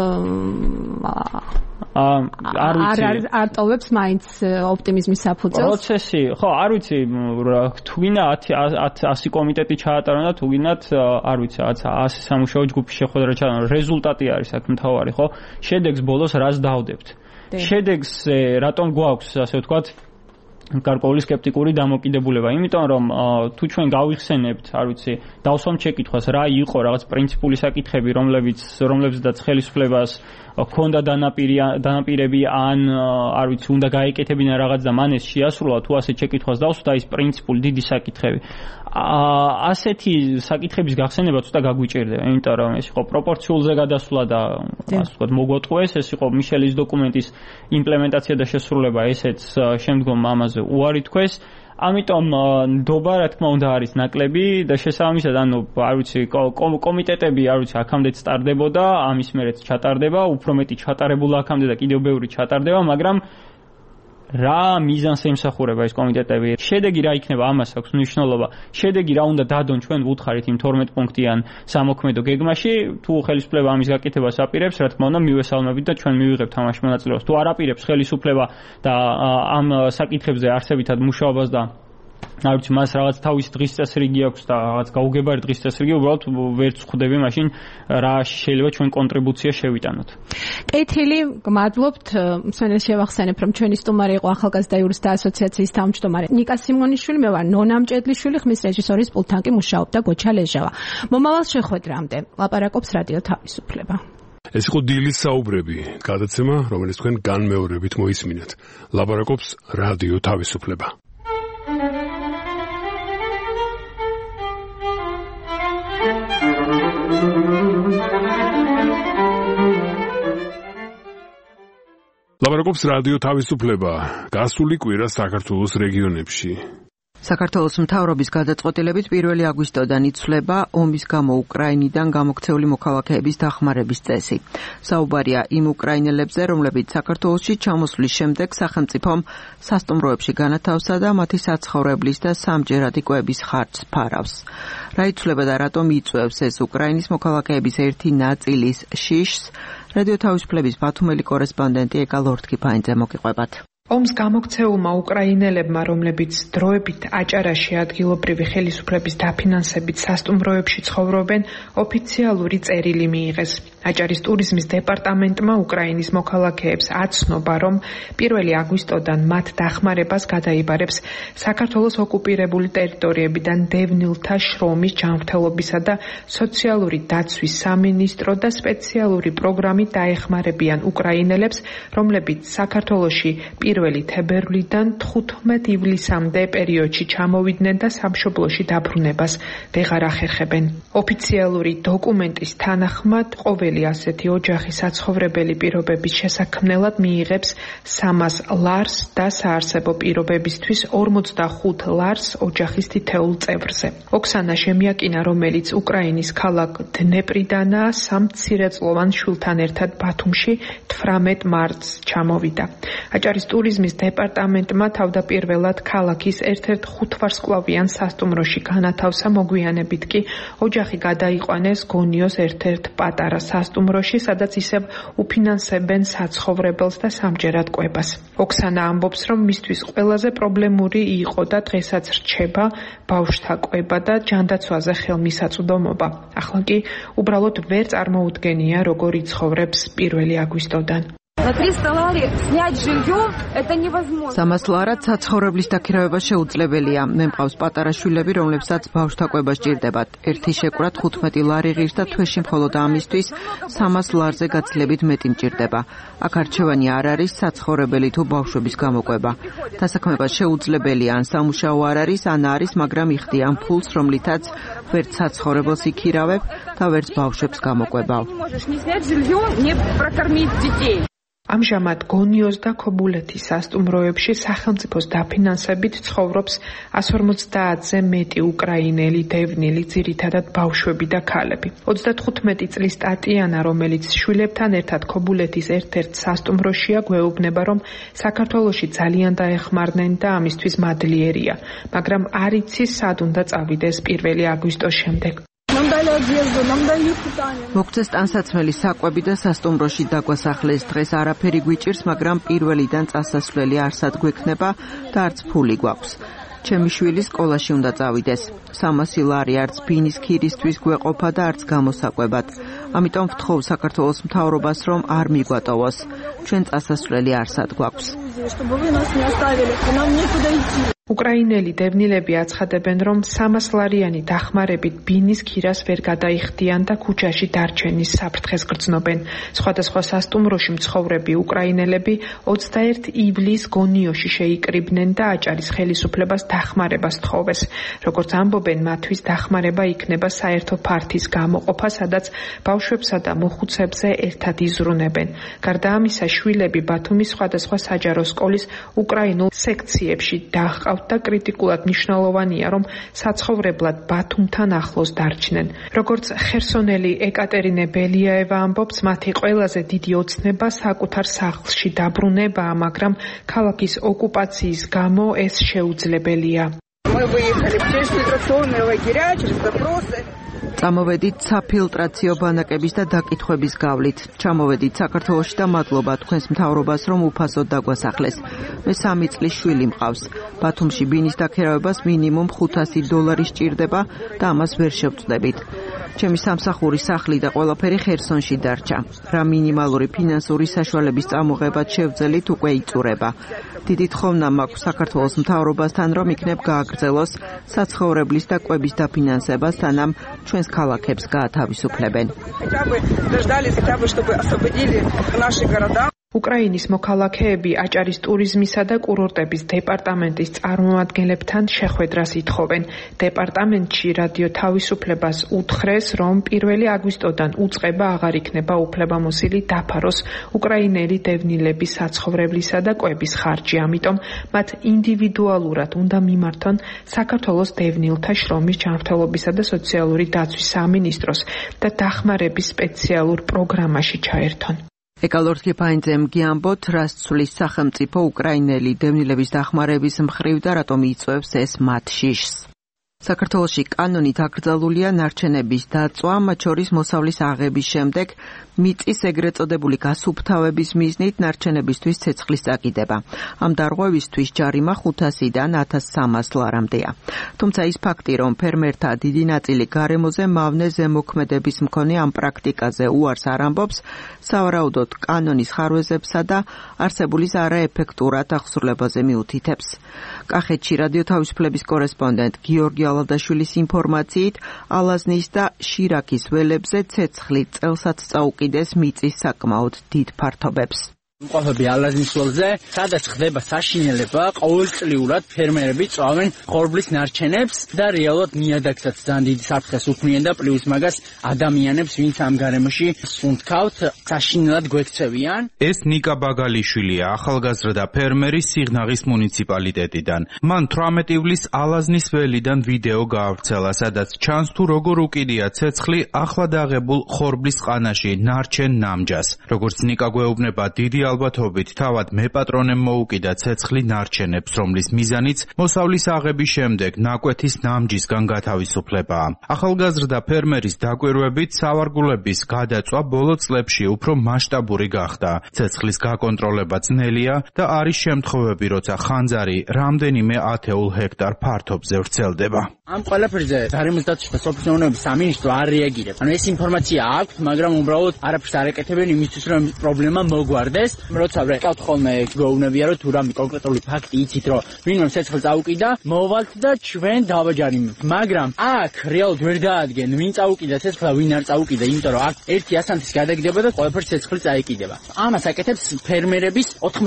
არ ტოვებს მაინც ოპტიმიზმის საფუძველს. პროცესი, ხო, არ ვიცი, თუ გინდა 100 კომიტეტი ჩაატარონ და თუ გინდათ, არ ვიცი, 100 სამუშაო ჯგუფის შეხვედრა ჩაატარონ. რეზულტატი არის აქ მთავარი, ხო? შედეგს ბოლოს რას დავდებთ? შედეგს რატომ გვაქვს, ასე ვთქვათ, გარკვეული სკეპტიკური დამოკიდებულება, იმიტომ რომ თუ ჩვენ გავიხსენებთ, არ ვიცი, დავსვამთ შეკითხვას, რა იყო რაღაც პრინციპული საკითხები, რომლებზეც ხელისუფლებას ქონდა დანაპირები ან არ ვიცი, უნდა გაეკეთებინა რაღაც და მან ეს შეასრულა, თუ ასე შეკითხვას დავსვათ, ის პრინციპული დიდი საკითხები. ასეთი საკითხების გახსენება ცოტა გაგვიჭირდება, იმიტომ რომ ეს იყო პროპორციულზე გადასვლა და ასე ვთქვათ, მოგვატყუეს, ეს იყო მიშელის დოკუმენტის იმპლემენტაცია და შესრულება, ესეც შემდგომ ამაზე უარი თქვეს. ამიტომ ნდობა, რა თქმა უნდა, არის ნაკლები და შესაბამისად, ანუ არ ვიცი, კომიტეტები, არ ვიცი, აქამდეც ტარდებოდა, ამის მერეც ჩატარდება, უფრო მეტი ჩატარებულა აქამდე და კიდევ ბევრი ჩატარდება, მაგრამ რა მიზანს ემსახურება ეს კომიტეტები? შედეგი რა იქნება, ამას აქვს მნიშვნელობა. შედეგი რა უნდა დადონ ჩვენ ვუთხარით იმ 12 პუნქტიან სამოქმედო გეგმაში, თუ ხელისუფლება ამის გაკეთებას აპირებს, რა თქმა უნდა, მივესალმებით და ჩვენ მივიღებთ ამაში მონაწილეობას. თუ არ აპირებს ხელისუფლება და ამ საკითხებზე არსებითად მუშაობას და არ ვიცი, მას რაღაც თავის დღის წესრიგი აქვს და რაღაც გაუგებარი დღის წესრიგი, უბრალოდ ვერც ხვდები მაშინ რა შეიძლება ჩვენ კონტრიბუცია შევიტანოთ. კეთილი, გმადლობთ. მსმენელს შევახსენებ, რომ ჩვენი სტუმარი იყო ახალგაზრდა იურისტთა ასოციაციის თავმჯდომარე ნიკა სიმონიშვილი, მე ვარ ნონა მჭედლიშვილი, ხმის რეჟისორის პულტთან კი მუშაობდა გოჩა ლეჟავა. მომავალ შეხვედრამდე ლაპარაკობს რადიო თავისუფლება. ეს იყო დილის საუბრები, გადაცემა, რომელიც თქვენ განმეორებით მოისმინეთ. ლაპარაკობს რადიო თავისუფლება. ლაპარაკობს რადიო თავისუფლება. გასული კვირა საქართველოს რეგიონებში. საქართველოს მთავრობის გადაწყვეტილებით 1 აგვისტოდან იცვლება ომის გამო უკრაინიდან გამოქცეული მოქალაქეების დახმარების წესი. საუბარია იმ უკრაინელებზე, რომლებიც საქართველოში ჩამოსვლის შემდეგ სახელმწიფომ სასტუმროებში განათავსა და მათი საცხოვრებლის და სამჯერადი კვების ხარჯს ფარავს. რა იცვლება და რატომ იწვევს ეს უკრაინის მოქალაქეების ერთი ნაწილის შიშს? რადიო თავისუფლების ბათუმელი კორესპონდენტი ეკა ლორთქიფაინძე მოგიყვებათ. ომს გამოქცეულმა უკრაინელებმა, რომლებიც დროებით აჭარაში ადგილობრივი ხელისუფლების დაფინანსებით სასტუმროებში ცხოვრობენ, ოფიციალური წერილი მიიღეს. აჭარის ტურიზმის დეპარტამენტმა უკრაინის მოქალაქეებს აცნობა, რომ 1 აგვისტოდან მათ დახმარებას გადაიბარებს საქართველოს ოკუპირებული ტერიტორიებიდან დევნილთა შრომის ჯანმრთელობისა და სოციალური დაცვის სამინისტრო და სპეციალური პროგრამით დაეხმარებიან უკრაინელებს, რომლებიც საქართველოში 1 თებერვლიდან 15 ივლისამდე პერიოდში ჩამოვიდნენ და სამშობლოში დაბრუნებას ვეღარ ახერხებენ. ოფიციალური დოკუმენტის თანახმად ყოველი ასეთი ოჯახი საცხოვრებელი პირობების შესაქმნელად მიიღებს 300 ლარს და საარსებო პირობებისთვის 45 ლარს ოჯახის თითოეულ წევრზე. ოქსანა შემიაკინა, რომელიც უკრაინის ქალაქ დნეპრიდანაა, 3 მცირეწლოვან შვილთან ერთად ბათუმში 18 მარტს ჩამოვიდა. აჭარის ტურიზმის დეპარტამენტმა თავდაპირველად ქალაქის ერთ-ერთ 5 ვარსკვლავიან სასტუმროში განათავსა, მოგვიანებით კი ოჯახი გადაიყვანეს გონიოს ერთ-ერთ პატარა სასტუმროში, სადაც ისევ უფინანსებენ საცხოვრებელს და სამჯერად კვებას. ოქსანა ამბობს, რომ მისთვის ყველაზე პრობლემური იყო და დღესაც რჩება ბავშვთა კვება და ჯანდაცვაზე ხელმისაწვდომობა. ახლა კი უბრალოდ ვერ წარმოუდგენია, როგორ იცხოვრებს 1 აგვისტოდან. 300 ლარად საცხოვრებლის დაქირავება შეუძლებელია. მე მყავს პატარა შვილები, რომლებსაც ბავშვთა კვება სჭირდებათ. ერთი შეკვრა 15 ლარი ღირს და თვეში მხოლოდ ამისთვის 300 ლარზე გაცილებით მეტი მჭირდება. აქ არჩევანი არ არის საცხოვრებელი თუ ბავშვების გამოკვება. დასაქმება შეუძლებელია, ან სამუშაო არ არის, ან არის, მაგრამ იხდიან ფულს, რომლითაც ვერც საცხოვრებელს იქირავებ და ვერც ბავშვებს გამოკვებავ. ამჟამად გონიოს და ქობულეთის სასტუმროებში სახელმწიფოს დაფინანსებით ცხოვრობს 150-ზე მეტი უკრაინელი დევნილი, ძირითადად ბავშვები და ქალები. 35 წლის ტატიანა, რომელიც შვილებთან ერთად ქობულეთის ერთ-ერთ სასტუმროშია, გვეუბნება, რომ საქართველოში ძალიან დაეხმარნენ და ამისთვის მადლიერია, მაგრამ არ იცის სად უნდა წავიდეს 1 აგვისტოს შემდეგ. მოგწეს ტანსაცმელი, საკვები და სასტუმროში დაგვასახლეს. დღეს არაფერი გვიჭირს, მაგრამ 1-დან წასასვლელი არსად გვექნება და არც ფული გვაქვს. ჩემი შვილი სკოლაში უნდა წავიდეს. 300 ლარი არც ბინის ქირისთვის გვეყოფა და არც გამოსაკვებად. ამიტომ ვთხოვ საქართველოს მთავრობას, რომ არ მიგვატოვოს. ჩვენ წასასვლელი არსად გვაქვს. უკრაინელი დევნილები აცხადებენ, რომ 300 ლარიანი დახმარებით ბინის ქირას ვერ გადაიხდიან და ქუჩაში დარჩენის საფრთხეს გრძნობენ. სხვადასხვა სასტუმროში მცხოვრები უკრაინელები 21 ივლისს გონიოში შეიკრიბნენ და აჭარის ხელისუფლებას დახმარებას თხოვეს. როგორც ამბობენ, მათთვის დახმარება იქნება საერთო ფართის გამოყოფა, სადაც ბავშვებსა და მოხუცებზე ერთად იზრუნებენ. გარდა ამისა, შვილები ბათუმის სხვადასხვა საჯარო სკოლის უკრაინულ სექციებში დაჰყავთ და კრიტიკულად მნიშვნელოვანია, რომ საცხოვრებლად ბათუმთან ახლოს დარჩნენ. როგორც ხერსონელი ეკატერინე ბელიაევა ამბობს, მათი ყველაზე დიდი ოცნება საკუთარ სახლში დაბრუნებაა, მაგრამ ქალაქის ოკუპაციის გამო ეს შეუძლებელია. წამოვედით საფილტრაციო ბანაკების და დაკითხვების გავლით. ჩამოვედით საქართველოში და მადლობა თქვენს მთავრობას, რომ უფასოდ დაგვასახლეს. მე 3 წლის შვილი მყავს. ბათუმში ბინის დაქერავებას მინიმუმ $500 სჭირდება და ამას ვერ შევწდებით. ჩემი სამსახური სახლი და ყველაფერი ხერსონში დარჩა. რა მინიმალური ფინანსური საშუალების წამოღებაც შევძელით უკვე იწურება. დიდი თხოვნა მაქვს საქართველოს მთავრობასთან, რომ იქნებ გააგრძელოს საცხოვრებლის და კვების დაფინანსება, სანამ ჩვენს ქალაქებს გაათავისუფლებენ. უკრაინის მოქალაქეები აჭარის ტურიზმისა და კურორტების დეპარტამენტის წარმომადგენლებთან შეხვედრას ითხოვენ. დეპარტამენტში რადიო თავისუფლებას უთხრეს, რომ 1 აგვისტოდან უწყება აღარ იქნება უფლებამოსილი დაფაროს უკრაინელი დევნილების საცხოვრებლისა და კვების ხარჯი. ამიტომ მათ ინდივიდუალურად უნდა მიმართონ საქართველოს დევნილთა შრომის ჯანმრთელობისა და სოციალური დაცვის სამინისტროს და დახმარების სპეციალურ პროგრამაში ჩაერთონ. ეკალორთი ფაინძემ გიამბოთ, რას ცვლის სახელმწიფო უკრაინელი დევნილების დახმარების მხრივ და რატომ იწვევს ეს მათ შიშს. საქართველოში კანონით აკრძალულია ნარჩენების დაწვა, მათ შორის მოსავლის აღების შემდეგ მიწის ეგრეთ წოდებული გასუფთავების მიზნით ნარჩენებისთვის ცეცხლის წაკიდება. ამ დარღვევისთვის ჯარიმა 500-დან 1300 ლარამდეა. თუმცა ის ფაქტი, რომ ფერმერთა დიდი ნაწილი გარემოზე მავნე ზემოქმედების მქონე ამ პრაქტიკაზე უარს არ ამბობს, სავარაუდოდ კანონის ხარვეზებსა და არსებულის არაეფექტურად აღსრულებაზე მიუთითებს. კახეთში რადიო თავისუფლების კორესპონდენტ გიორგი ალადაშვილის ინფორმაციით, ალაზნის და შირაქის ველებზე ცეცხლი წელსაც წაუკიდეს მიწის საკმაოდ დიდ ფართობებს. მყოფები ალაზნის ველზე, სადაც ხდება საშინელება, ყოველწლიურად ფერმერები წვავენ ხორბლის ნარჩენებს და რეალურად ნიადაგსაც ძალიან დიდი საფრთხეს უქმნიან და პლუს მაგას ადამიანებს, ვინც ამ გარემოში სუნთქავთ, საშინელად გვექცევიან. ეს ნიკა ბაგალიშვილია, ახალგაზრდა ფერმერი სიღნაღის მუნიციპალიტეტიდან. მან 18 ივლისს ალაზნის ველიდან ვიდეო გაავრცელა, სადაც ჩანს თუ როგორ უკიდია ცეცხლი ახლად აღებულ ხორბლის ყანაში ნარჩენ ნამჯას. როგორც ნიკა გვეუბნება, დიდი ალბათობით თავად მეპატრონემ მოუკიდა ცეცხლი ნარჩენებს, რომლის მიზანიც მოსავლის აღების შემდეგ ნაკვეთის ნამჯისგან გათავისუფლებაა. ახალგაზრდა ფერმერის დაკვირვებით სავარგულების გადაწვა ბოლო წლებში უფრო მასშტაბური გახდა. ცეცხლის გაკონტროლება ძნელია და არის შემთხვევები, როცა ხანძარი რამდენიმე ათეულ ჰექტარ ფართობზე ვრცელდება. ამ ყველაფერზე გარემოს დაცვის და სოფლის მეურნეობის სამინისტრო არ რეაგირებს. ანუ ეს ინფორმაცია აქვს, მაგრამ უბრალოდ არაფერს არ ეკეთებენ იმისთვის, რომ პრობლემა მოგვარდეს. როცა ვეკავთ ხოლმე გვეუბნებიან, რომ თუ რამე კონკრეტული ფაქტი იცით, რომ ვინმე ცეცხლს წაუკიდა, მოვალთ და ჩვენ დავაჯარიმებთ. მაგრამ აქ რეალურად ვერ დაადგენ, ვინ წაუკიდა ცეცხლს და ვინ არ წაუკიდა, იმიტომ რომ აქ ერთი ასანთის გადაგდება და ყველაფერს ცეცხლი წაიკიდება. ამას აკეთებს ფერმერების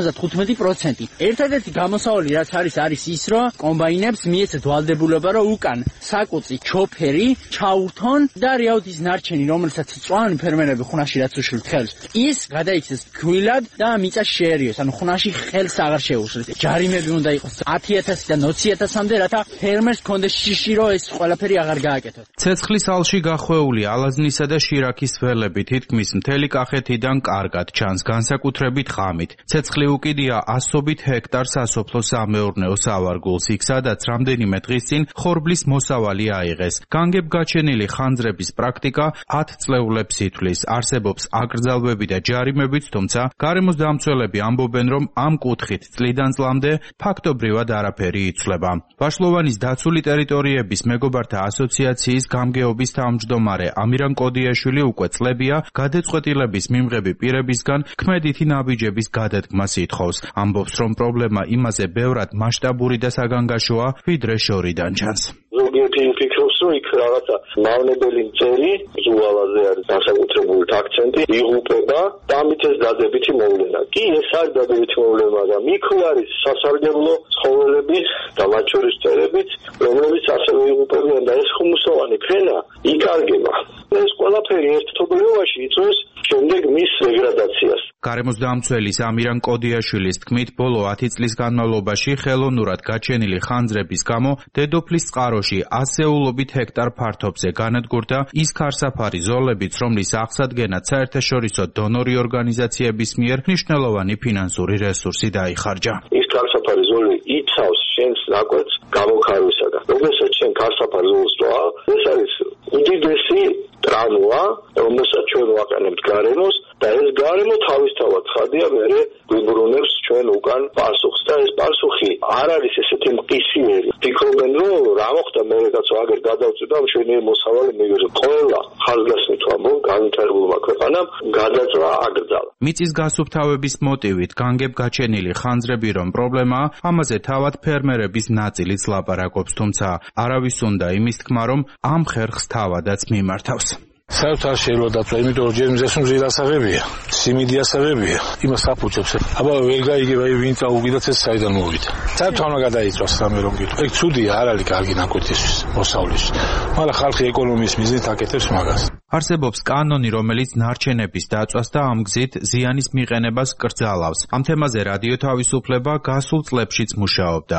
95%. ერთადერთი გამოსავალი რაც არის ის, რომ კომბაინებს მიეცათ ვალდებულება, რომ უკან საკუწი ჩოფერი ჩაურთონ და რეალურად ის ნარჩენი, რომელსაც წვავენ ფერმერები ხუნაში რაც უშლით ხელს, ის გადაიქცეს ქვილად და მიწა შეერიოს, ანუ ხუნაში ხელს აღარ შეუშლით. ჯარიმები უნდა იყოს 10,000-დან 20,000-მდე, რათა ფერმერს კონდეს შიში, რომ ეს ყველაფერი აღარ გააკეთოს. ცეცხლის ალში გახვეული ალაზნისა და შირაქის ველები თითქმის მთელი კახეთიდან კარგად ჩანს, განსაკუთრებით ღამით. ცეცხლი უკიდია ასობით ჰექტარ სასოფლო-სამეურნეო სავარგულს, იქ სადაც რამდენიმე დღის წინ ხორბლის მოსავალი აიღეს. განგებ გაჩენილი ხანძრების პრაქტიკა 10 წლეულებს ითვლის. არსებობს აკრძალვები და ჯარიმებიც, თუმცა გარემოს დამცველები ამბობენ, რომ ამ კუთხით წლიდან წლამდე ფაქტობრივად არაფერი იცვლება. ვაშლოვანის დაცული ტერიტორიების მეგობართა ასოციაციის გამგეობის თავმჯდომარე ამირან კოდიაშვილი უკვე წლებია გადაწყვეტილების მიმღები პირებისგან ქმედითი ნაბიჯების გადადგმას ითხოვს. ამბობს, რომ პრობლემა იმაზე ბევრად მასშტაბური და საგანგაშოა, ვიდრე შორიდან ჩანს. ზოგიერთი ფიქრობს, რომ იქ რაღაცა მავნებელი მწერი, ზუალაზე არის განსაკუთრებული აქცენტი, იღუპება და ამით ეს დადებითი მოვლენა. კი, ეს არის დადებითი მოვლენა, მაგრამ იქ არის სასარგებლო ცხოველები და მათ შორის მწერებიც, რომლებიც ასევე იღუპებიან და ეს ხუმსოვანი ფენა იკარგება. ეს ყველაფერი ერთობლიობაში იწვევს შემდეგ მის დეგრადაციას. გარემოს დამცველის ამირან კოდიაშვილის თქმით, ბოლო 10 წლის განმავლობაში ხელოვნურად გაჩენილი ხანძრების გამო დედოფლის წყაროში ასეულობით ჰექტარ ფართობზე განადგურდა ის ქარსაფარი ზოლებიც, რომლის აღსადგენად საერთაშორისო დონორი ორგანიზაციების მიერ მნიშვნელოვანი ფინანსური რესურსი დაიხარჯა. ის ქარსაფარი ზოლი იცავს შენს ნაკვეთს გამოქარვისაგან. როდესაც შენ ქარსაფარ ზოლს წვა, ეს არის უდიდესი ტრამვა, რომელსაც ჩვენ ვაყენებთ გარემოს და ეს გარემო თავისთავად ხადია მერე ვიბრუნებს ჩვენ უკან პასუხს და ეს პასუხი არ არის ესეთი მყისიერი. ფიქრობენ რომ რა მოხდა მე კაცო აგერ გადავწვიდა მშვენიერი მოსავალი მიგერო. ყველა ხალხასნით ვამბობ განვითარებულმა ქვეყანამ გადაწვა აკრძალა. მიწის გასუფთავების მოტივით განგებ გაჩენილი ხანძრები რომ პრობლემაა, ამაზე თავად ფერმერების ნაწილიც ლაპარაკობს, თუმცა არავის უნდა იმის თქმა რომ ამ ხერხს თავადაც მიმართავს. საერთოდ არ შეიძლება დაწვა, იმიტომ რომ ჯერ მზეს მზილასაღებია, სიმიდიასაღებია, იმას აფუჭებს. აბა ვერ გაიგება ვინ წაუგიდაც ეს საიდან მოვიდა. საერთოდ არ გადაიწვას რამე რომ გითხრა. ეგ ცუდია, არ არის კარგი ნაკვეთისთვის, მოსავლისთვის. მაგრამ ხალხი ეკონომიის მიზნით აკეთებს მაგას. არსებობს კანონი, რომელიც ნარჩენების დაწვას და ამ გზით ზიანის მიყენებას კრძალავს. ამ თემაზე რადიო თავისუფლება გასულ წლებშიც მუშაობდა.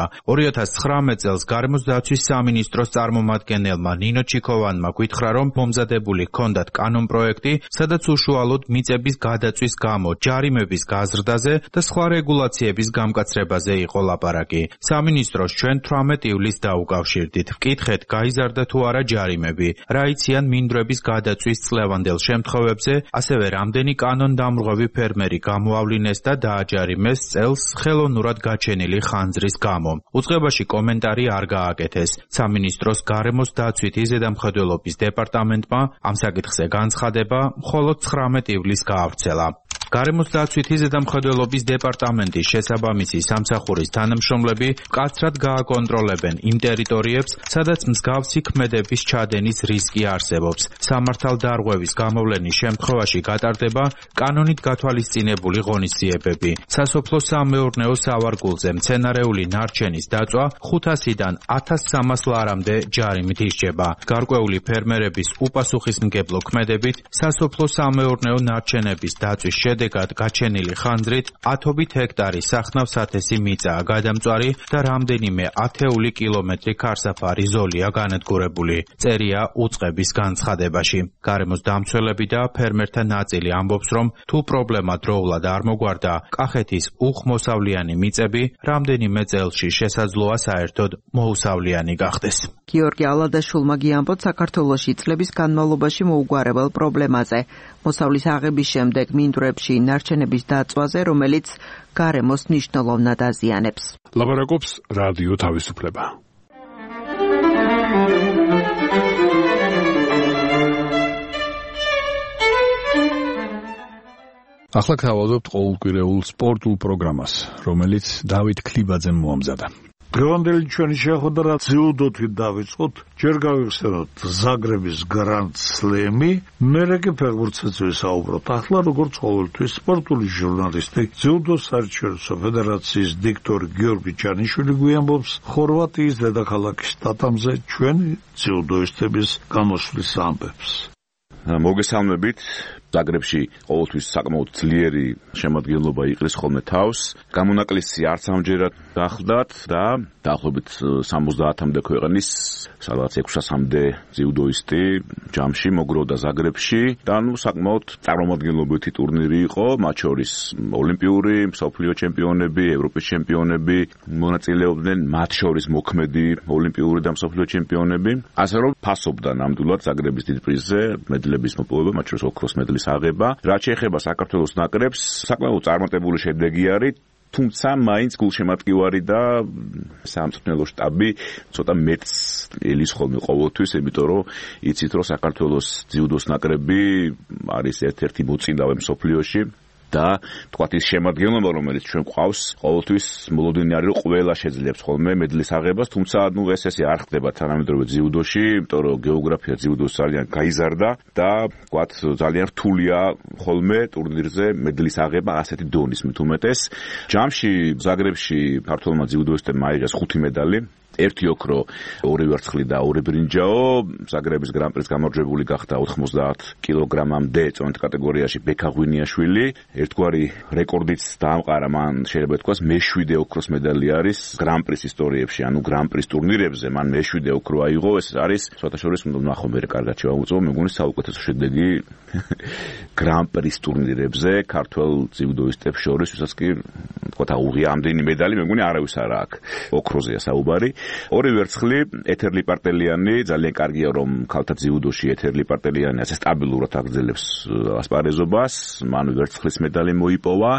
2019 წელს გარემოს დაცვის სამინისტროს წარმომადგენელმა ნინო ჩიქოვანმა გითხრა, რომ მომზადებული ჰქონდათ კანონპროექტი, სადაც უშუალოდ მიწების გადაწვის გამო ჯარიმების გაზრდაზე და სხვა რეგულაციების გამკაცრებაზე იყო ლაპარაკი. სამინისტროს ჩვენ 18 ივლისს დაუკავშირდით. ვკითხეთ, გაიზარდა თუ არა ჯარიმები, რა იციან მინდვრების გადაწვის წლევანდელ შემთხვევებზე, ასევე რამდენი კანონდამრღვევი ფერმერი გამოავლინეს და დააჯარიმეს წელს ხელოვნურად გაჩენილი ხანძრის გამო. უწყებაში კომენტარი არ გააკეთეს. სამინისტროს გარემოს დაცვითი ზედამხედველობის დეპარტამენტმა ამ საკითხზე განცხადება მხოლოდ 19 ივლისს გაავრცელა. გარემოს დაცვითი ზედამხედველობის დეპარტამენტის შესაბამისი სამსახურის თანამშრომლები მკაცრად გააკონტროლებენ იმ ტერიტორიებს, სადაც მსგავსი ქმედების ჩადენის რისკი არსებობს. სამართალდარღვევის გამოვლენის შემთხვევაში გატარდება კანონით გათვალისწინებული ღონისძიებები. სასოფლო-სამეურნეო სავარგულზე მცენარეული ნარჩენის დაწვა 500-დან 1300 ლარამდე ჯარიმით ისჯება. გარკვეული ფერმერების უპასუხისმგებლო ქმედებით სასოფლო-სამეურნეო ნარჩენების დაწვის შედეგად გაჩენილი ხანძრით 10 ჰექტარი სახნავ-სათესი მიწაა გადამწვარი და რამდენიმე ათეული კილომეტრი ქარსაფარი ზოლია განადგურებული. წერია უწყების განცხადებაში. გარემოს დამცველები და ფერმერთა ნაწილი ამბობს, რომ თუ პრობლემა დროულად არ მოგვარდა, კახეთის უხმოსავლიანი მიწები რამდენიმე წელში შესაძლოა საერთოდ მოუსავლიანი გახდეს. გიორგი ალადაშვილმა გიამბოთ საქართველოში წლების განმავლობაში მოუგვარებელ პრობლემაზე. მოსავლის აღების შემდეგ მინდვრებში ნარჩენების დაწვაზე, რომელიც გარემოს მნიშვნელოვნად აზიანებს. ლაპარაკობს რადიო თავისუფლება. ახლა გავავლებთ ყოველკვირეულ სპორტულ პროგრამას, რომელიც დავით ქლიბაძემ მოამზადა. დღევანდელი ჩვენი შეხვედრა ძიუდოთვით დავიწყოთ. ჯერ გავიხსენოთ ზაგრების გრანდ სლემი, მერე კი ფეხბურთსაც ვისაუბროთ. ახლა როგორც ყოველთვის სპორტული ჟურნალისტი, ძიუდოს საერთაშორისო ფედერაციის დიქტორი გიორგი ჯანიშვილი გვიამბობს ხორვატიის დედაქალაქის სტატამზე ჩვენი ძიუდოისტების გამოსვლის ამბებს. მოგესალმებით. ზაგრებში ყოველთვის საკმაოდ ძლიერი შემადგენლობა იყრის ხოლმე თავს. გამონაკლისი არც ამჯერად გახლდათ და დაახლოებით 70-მდე ქვეყნის სადღაც 600-მდე ძიუდოისტი ჯამში მოგროვდა ზაგრებში და საკმაოდ წარმომადგენლობითი ტურნირი იყო, მათ შორის ოლიმპიური, მსოფლიო ჩემპიონები, ევროპის ჩემპიონები მონაწილეობდნენ, მათ შორის მოქმედი ოლიმპიური და მსოფლიო ჩემპიონები. ასე რომ ფასობდა ნამდვილად ზაგრების დიდ პრიზზე მედლების მოპოვება, მათ შორის ოქროს მედლის აღება. რაც შეეხება საქართველოს ნაკრებს, საკმაოდ წარმატებული შედეგი არის, თუმცა მაინც გულშემატკივარი და სამწვრთნელო შტაბი ცოტა მეტს ელის ხოლმე ყოველთვის, იმიტომ რომ იცით რომ საქართველოს ძიუდოს ნაკრები არის ერთ-ერთი მოწინავე მსოფლიოში და თქვათ ის შემადგენლობა, რომელიც ჩვენ გვყავს, ყოველთვის მოლოდინი არის, რომ ყველა შეძლებს ხოლმე მედლის აღებას, თუმცა ეს არ ხდება თანამედროვე ძიუდოში, იმიტომ რომ გეოგრაფია ძიუდოს ძალიან გაიზარდა და თქვათ ძალიან რთულია ხოლმე ტურნირზე მედლის აღება ასეთი დონის მით უმეტეს. ჯამში ზაგრებში ქართველმა ძიუდოისტებმა აიღეს 5 მედალი. 1 ოქრო, 2 ვერცხლი და 2 ბრინჯაო. ზაგრების გრან-პრის გამარჯვებული გახდა 90 კილოგრამამდე წონით კატეგორიაში ბექა ღვინიაშვილი. ერთგვარი რეკორდიც დაამყარა, მან შეიძლება ითქვას მე-7 ოქროს медаლი არის გრან-პრის ისტორიებში, ანუ გრან-პრის ტურნირებზე მან მე-7 ოქრო აიღო. ეს არის სხვათაშორის უნდა ნახო მე კარგად შევამოწმო, მე მგონი საუკეთესო შედეგი გრან-პრის ტურნირებზე ქართველ ძიუდოისტებს შორის, ვისაც კი თქვა აუღია ამდენი медаლი, მე მგონი არავის არ აქვს. ოქროზეა საუბარი. ორი ვერცხლი ეთერ ლიპარტელიანი, ძალიან კარგია რომ ქალთა ძიუდოში ეთერ ლიპარტელიანი ასე სტაბილურად აგრძელებს ასპარეზობას, მან ვერცხლის медаლი მოიპოვა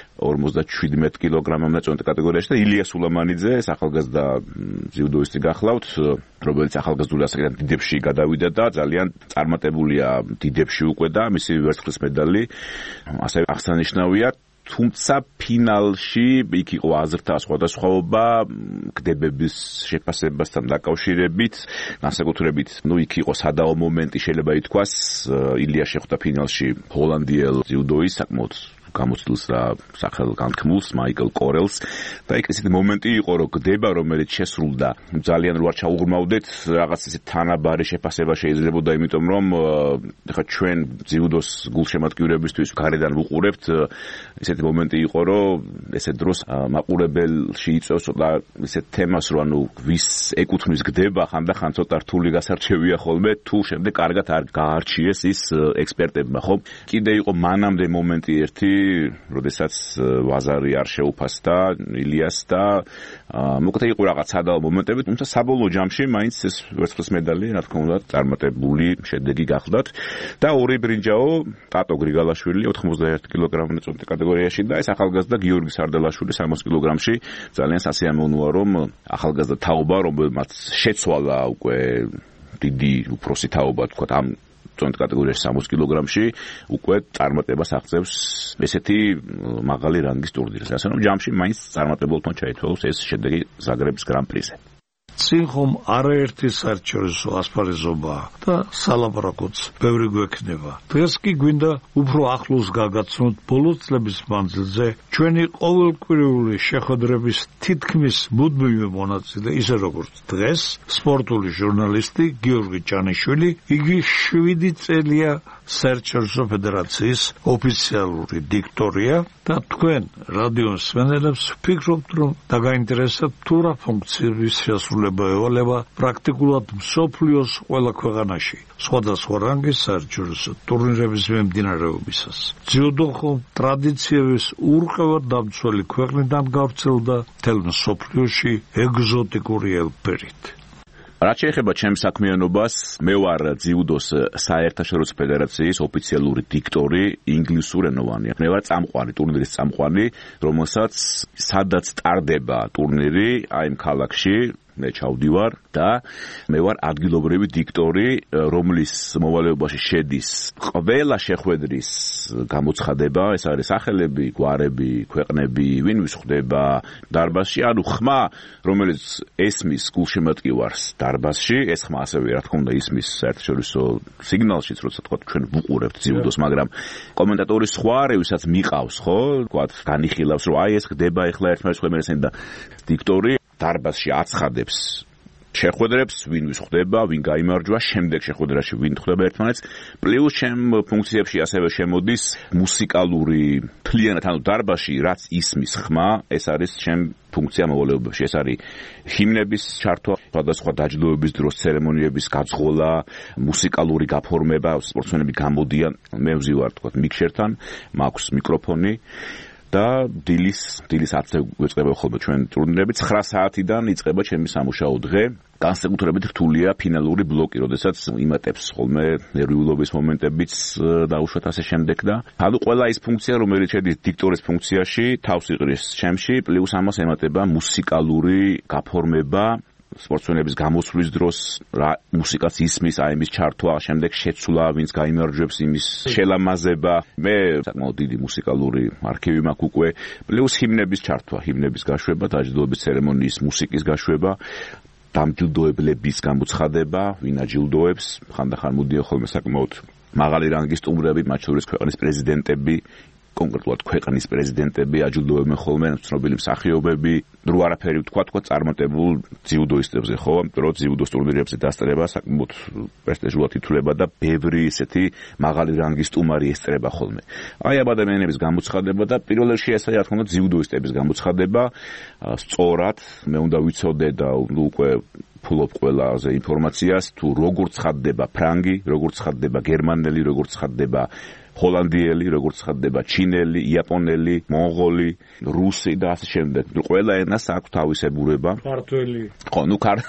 57 კილოგრამამდე წონით კატეგორიაში და ილია სულამანიძე, ახალგაზრდა ძიუდოისტი გახლავთ, რომელიც ახალგაზრდული ასაკიდან დიდებში გადავიდა და ძალიან წარმატებულია დიდებში უკვე და მისი ვერცხლის медаლი ასევე აღსანიშნავია. თუმცა ფინალში იქ იყო აზრთა სხვადასხვაობა კდებების შეფასებასთან დაკავშირებით, განსაკუთრებით, იქ იყო სადაო მომენტი შეიძლება ითქვას, ილია შეხვდა ფინალში ჰოლანდიელ ძიუდოისტს, საკმაოდ გამოცდილს და სახელგანთქმულს მაიკლ კორელს და იქ ესეთი მომენტი იყო რომ გდება რომელიც შესრულდა ძალიან რო არ ჩაუღრმავდეთ რაღაც ესეთი თანაბარი შეფასება შეიძლებოდა იმიტომ რომ ეხლა ჩვენ ძიუდოს გულშემატკივრებისთვის გარედან ვუყურებთ ესეთი მომენტი იყო რომ ესე დროს მაყურებელში იწევს ცოტა ესეთ თემას რომ ანუ ვის ეკუთვნის გდება ხანდახან ცოტა რთული გასარჩევია ხოლმე თუ შემდეგ კარგად არ გაარჩიეს ის ექსპერტებმა ხო კიდე იყო მანამდე მომენტი ერთი როდესაც ვაზარი არ შეუფასდა ილიას და მოკლედ იყო რაღაც სადაო მომენტები, თუმცა საბოლოო ჯამში მაინც ეს ვერცხლის медаლი, რა თქმა უნდა, წარმატებული შედეგი გახლდათ და ორი ბრინჯაო ტატო გრიგალაშვილი 91 კილოგრამამდე წონით კატეგორიაში და ეს ახალგაზრდა გიორგი სარდელაშვილი 60 კილოგრამში ძალიან სასიამოვნოა რომ ახალგაზრდა თაობა რომელმაც შეცვალა უკვე დიდი უფროსი თაობა თქვა ამ წონით კატეგორიაში 60 კილოგრამში უკვე წარმატებას აღწევს ესეთი მაღალი რანგის ტურნირზე. ასე რომ ჯამში მაინც წარმატებულთან ჩაითვალოს ეს შედეგი ზაგრების გრან-პრიზე. ციხომ არაერთი საერთაშორისო ასპარეზობა და სალაპარაკოც ბევრი გვექნება. დღეს კი გვინდა უფრო ახლოს გაგაცნოთ ბოლო წლების მანძილზე ჩვენი ყოველკვირეული შეხვედრების თითქმის მუდმივი მონაწილე, ისე როგორც დღეს სპორტული ჟურნალისტი გიორგი ჭანიშვილი, იგი 7 წელია საერთაშორისო ფედერაციის ოფიციალური დიქტორია და თქვენ რადიო მსმენელებს ვფიქრობთ რომ დაგაინტერესებთ თუ რა ფუნქციების შესრულება ევალება პრაქტიკულად მსოფლიოს ყველა ქვეყანაში სხვადასხვა რანგის საერთაშორისო ტურნირების მიმდინარეობისას. ძიუდო ხომ ტრადიციების ურყევად დამცველი ქვეყნიდან გავრცელდა მთელ მსოფლიოში ეგზოტიკური ელფერით. რაც შეეხება ჩემს საქმიანობას, მე ვარ ძიუდოს საერთაშორისო ფედერაციის ოფიციალური დიქტორი, ინგლისურენოვანი. მე ვარ წამყვანი, ტურნირის წამყვანი, რომელსაც სადაც ტარდება ტურნირი, აი იმ ქალაქში მე ჩავდივარ და მე ვარ ადგილობრივი დიქტორი, რომლის მოვალეობაში შედის ყველა შეხვედრის გამოცხადება, ეს არის სახელები, გვარები, ქვეყნები, ვინ ვისხვდება დარბაზში, ანუ ხმა, რომელიც ესმის გულშემატკივარს დარბაზში, ეს ხმა ასევე რა თქმა უნდა ისმის საერთაშორისო სიგნალშიც, როცა თქვა ჩვენ ვუყურებთ ძიუდოს, მაგრამ კომენტატორი სხვა რევისაც მიყავს, ხო? თქვა განიხილავს, რომ აი ეს ხდება ეხლა ერთმანეთს ხმერესენ და დიქტორი დარბაზში აცხადებს შეხვედრებს, ვინ ვისხვდება, ვინ გაიმარჯვა, შემდეგ შეხვედრაში ვინ ხვდება ერთმანეთს. პლუს ჩემ ფუნქციებში ასევე შემოდის მუსიკალური მთლიანად, ანუ დარბაზში რაც ისმის ხმა, ეს არის ჩემ ფუნქცია მოვალეობაში. ეს არის ჰიმნების ჩართვა, სხვადასხვა დაჯილდოების დროს ცერემონიების გაძღოლა, მუსიკალური გაფორმება, სპორტსმენები გამოდიან, მე ვზივარ თქვა მიქშერთან, მაქვს მიკროფონი. და დილის 10-ზე გვეწყება ხოლმე ჩვენ ტურნირები 9 საათიდან იწყება ჩემი სამუშაო დღე. განსაკუთრებით რთულია ფინალური ბლოკი, როდესაც იმატებს ხოლმე ნერვიულობის მომენტებიც დაუშვათ ასე შემდეგ და ანუ ყველა ის ფუნქცია, რომელიც შედის დიქტორის ფუნქციაში, თავს იყრის ჩემში, პლუს ამას ემატება მუსიკალური გაფორმება. სპორტსმენების გამოსვლის დროს რა მუსიკაც ისმის, აი იმის ჩართვა, შემდეგ შეცვლა, ვინც გაიმარჯვებს, იმის შელამაზება. მე საკმაოდ დიდი მუსიკალური არქივი მაქვს უკვე, პლუს ჰიმნების ჩართვა, ჰიმნების გაშვება, დაჯილდოების ცერემონიის მუსიკის გაშვება, დამჯილდოებლების გამოცხადება, ვინ აჯილდოებს, ხანდახან მოდიან ხოლმე საკმაოდ მაღალი რანგის სტუმრები, მათ შორის ქვეყნის პრეზიდენტები, კონკრეტულად ქვეყნის პრეზიდენტები აჯილდოებენ ხოლმე, ცნობილი მსახიობები. რო არაფერი თქვა წარმატებულ ძიუდოისტებზე, ხო? იმიტომ რომ ძიუდოს ტურნირებზე დასწრება საკმაოდ პრესტიჟულად ითვლება და ბევრი ესეთი მაღალი რანგის სტუმარი ესწრება ხოლმე. აი ამ ადამიანების გამოცხადება და პირველ რიგში ესე რა თქმა უნდა ძიუდოისტების გამოცხადება სწორად მე უნდა ვიცოდე და უკვე ფულობ ყველაზე ინფორმაციას თუ როგორ ცხადდება ფრანგი, როგორ ცხადდება გერმანელი, როგორ ცხადდება ჰოლანდიელი, როგორც ხდება ჩინელი, იაპონელი, მონღოლი, რუსი და ასე შემდეგ. ყველა ენას აქვს თავისებურება. ქართველი. ხო,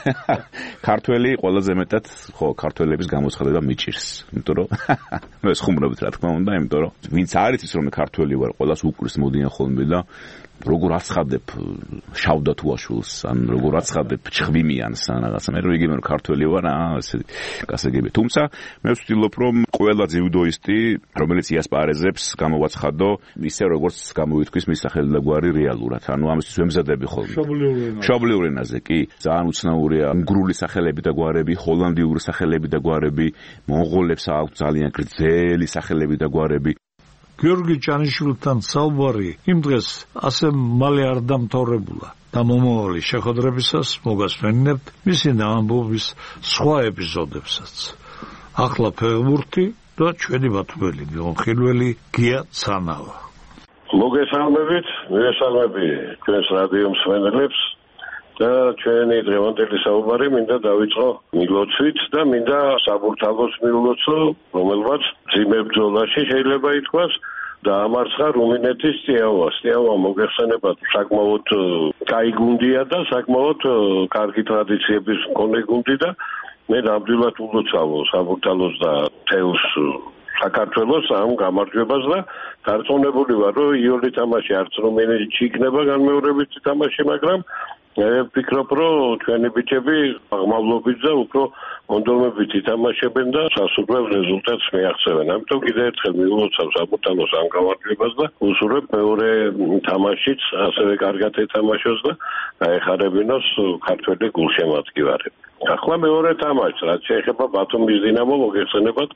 ქართველი ყველაზე მეტად, ხო, ქართველების გამოცხადება მიჭირს. იმიტომ რომ მე ხუმრობთ რა თქმა უნდა, იმიტომ რომ ვინც არის ის რომ ქართველი ვარ, ყველას უკრის მოდიან ხოლმე და როგორ აცხადებ შავდა თუაშულს, ან როგორ აცხადებ ჩხვიმიანს, ან რაღაცა. მე რომ იგივე ქართველი ვარ, ესე გასაგები. თუმცა მე ვცდილობ რომ ყველა ძიუდოისტი, რომელიც იასპარეზებს, გამოვაცხადო ისე როგორც გამოითქვის მის სახელი და გვარი რეალურად. ანუ ამისთვის ვემზადები ხოლმე. მშობლიურ ენაზე კი ძალიან უცნაურია უნგრული სახელები და გვარები, ჰოლანდიური სახელები და გვარები, მონღოლებს აქვს ძალიან გრძელი სახელები და გვარები. გიორგი ჭანიშვილთან საუბარი იმ დღეს ასე მალე არ დამთავრებულა და მომავალი შეხვედრებისას მოგასვენებთ მისი ამბობის სხვა ეპიზოდებსაც. ახლა ფეხბურთი და ჩვენი ბათუმელი გონხილველი გია ცანავა. მოგესალმებით, მივესალმები ჩვენს რადიო მსმენელებს და ჩვენი დღევანდელი საუბარი მინდა დავიწყო მილოცვით და მინდა საბურთალოს მიულოცო, რომელმაც ძიმე ბრძოლაში შეიძლება ითქვას დაამარცხა რუმინეთის სტიავა. სტიავა მოგეხსენებათ საკმაოდ კაი გუნდია და საკმაოდ კარგი ტრადიციების მქონე გუნდი და მე ნამდვილად ულოცავ საბურთალოს და თეუს საქართველოს ამ გამარჯვებას და დარწმუნებული ვარ რომ იოლი თამაში არც რუმინეთში იქნება განმეორებითი თამაში, მაგრამ ვფიქრობ რომ ჩვენი ბიჭები აღმავლობით და უფრო მონდომებით ითამაშებენ და სასურველ რეზულტატს მიაღწევენ. ამიტომ კიდევ ერთხელ მიულოცავ საბურთალოს ამ გამარჯვებას და უსურვებ მეორე თამაშიც ასევე კარგად ეთამაშოს და გაეხარებინოს ქართველი გულშემატკივარები. ახლა მეორე თამაშს, რაც შეეხება ბათუმის დინამო, მოგეხსენებათ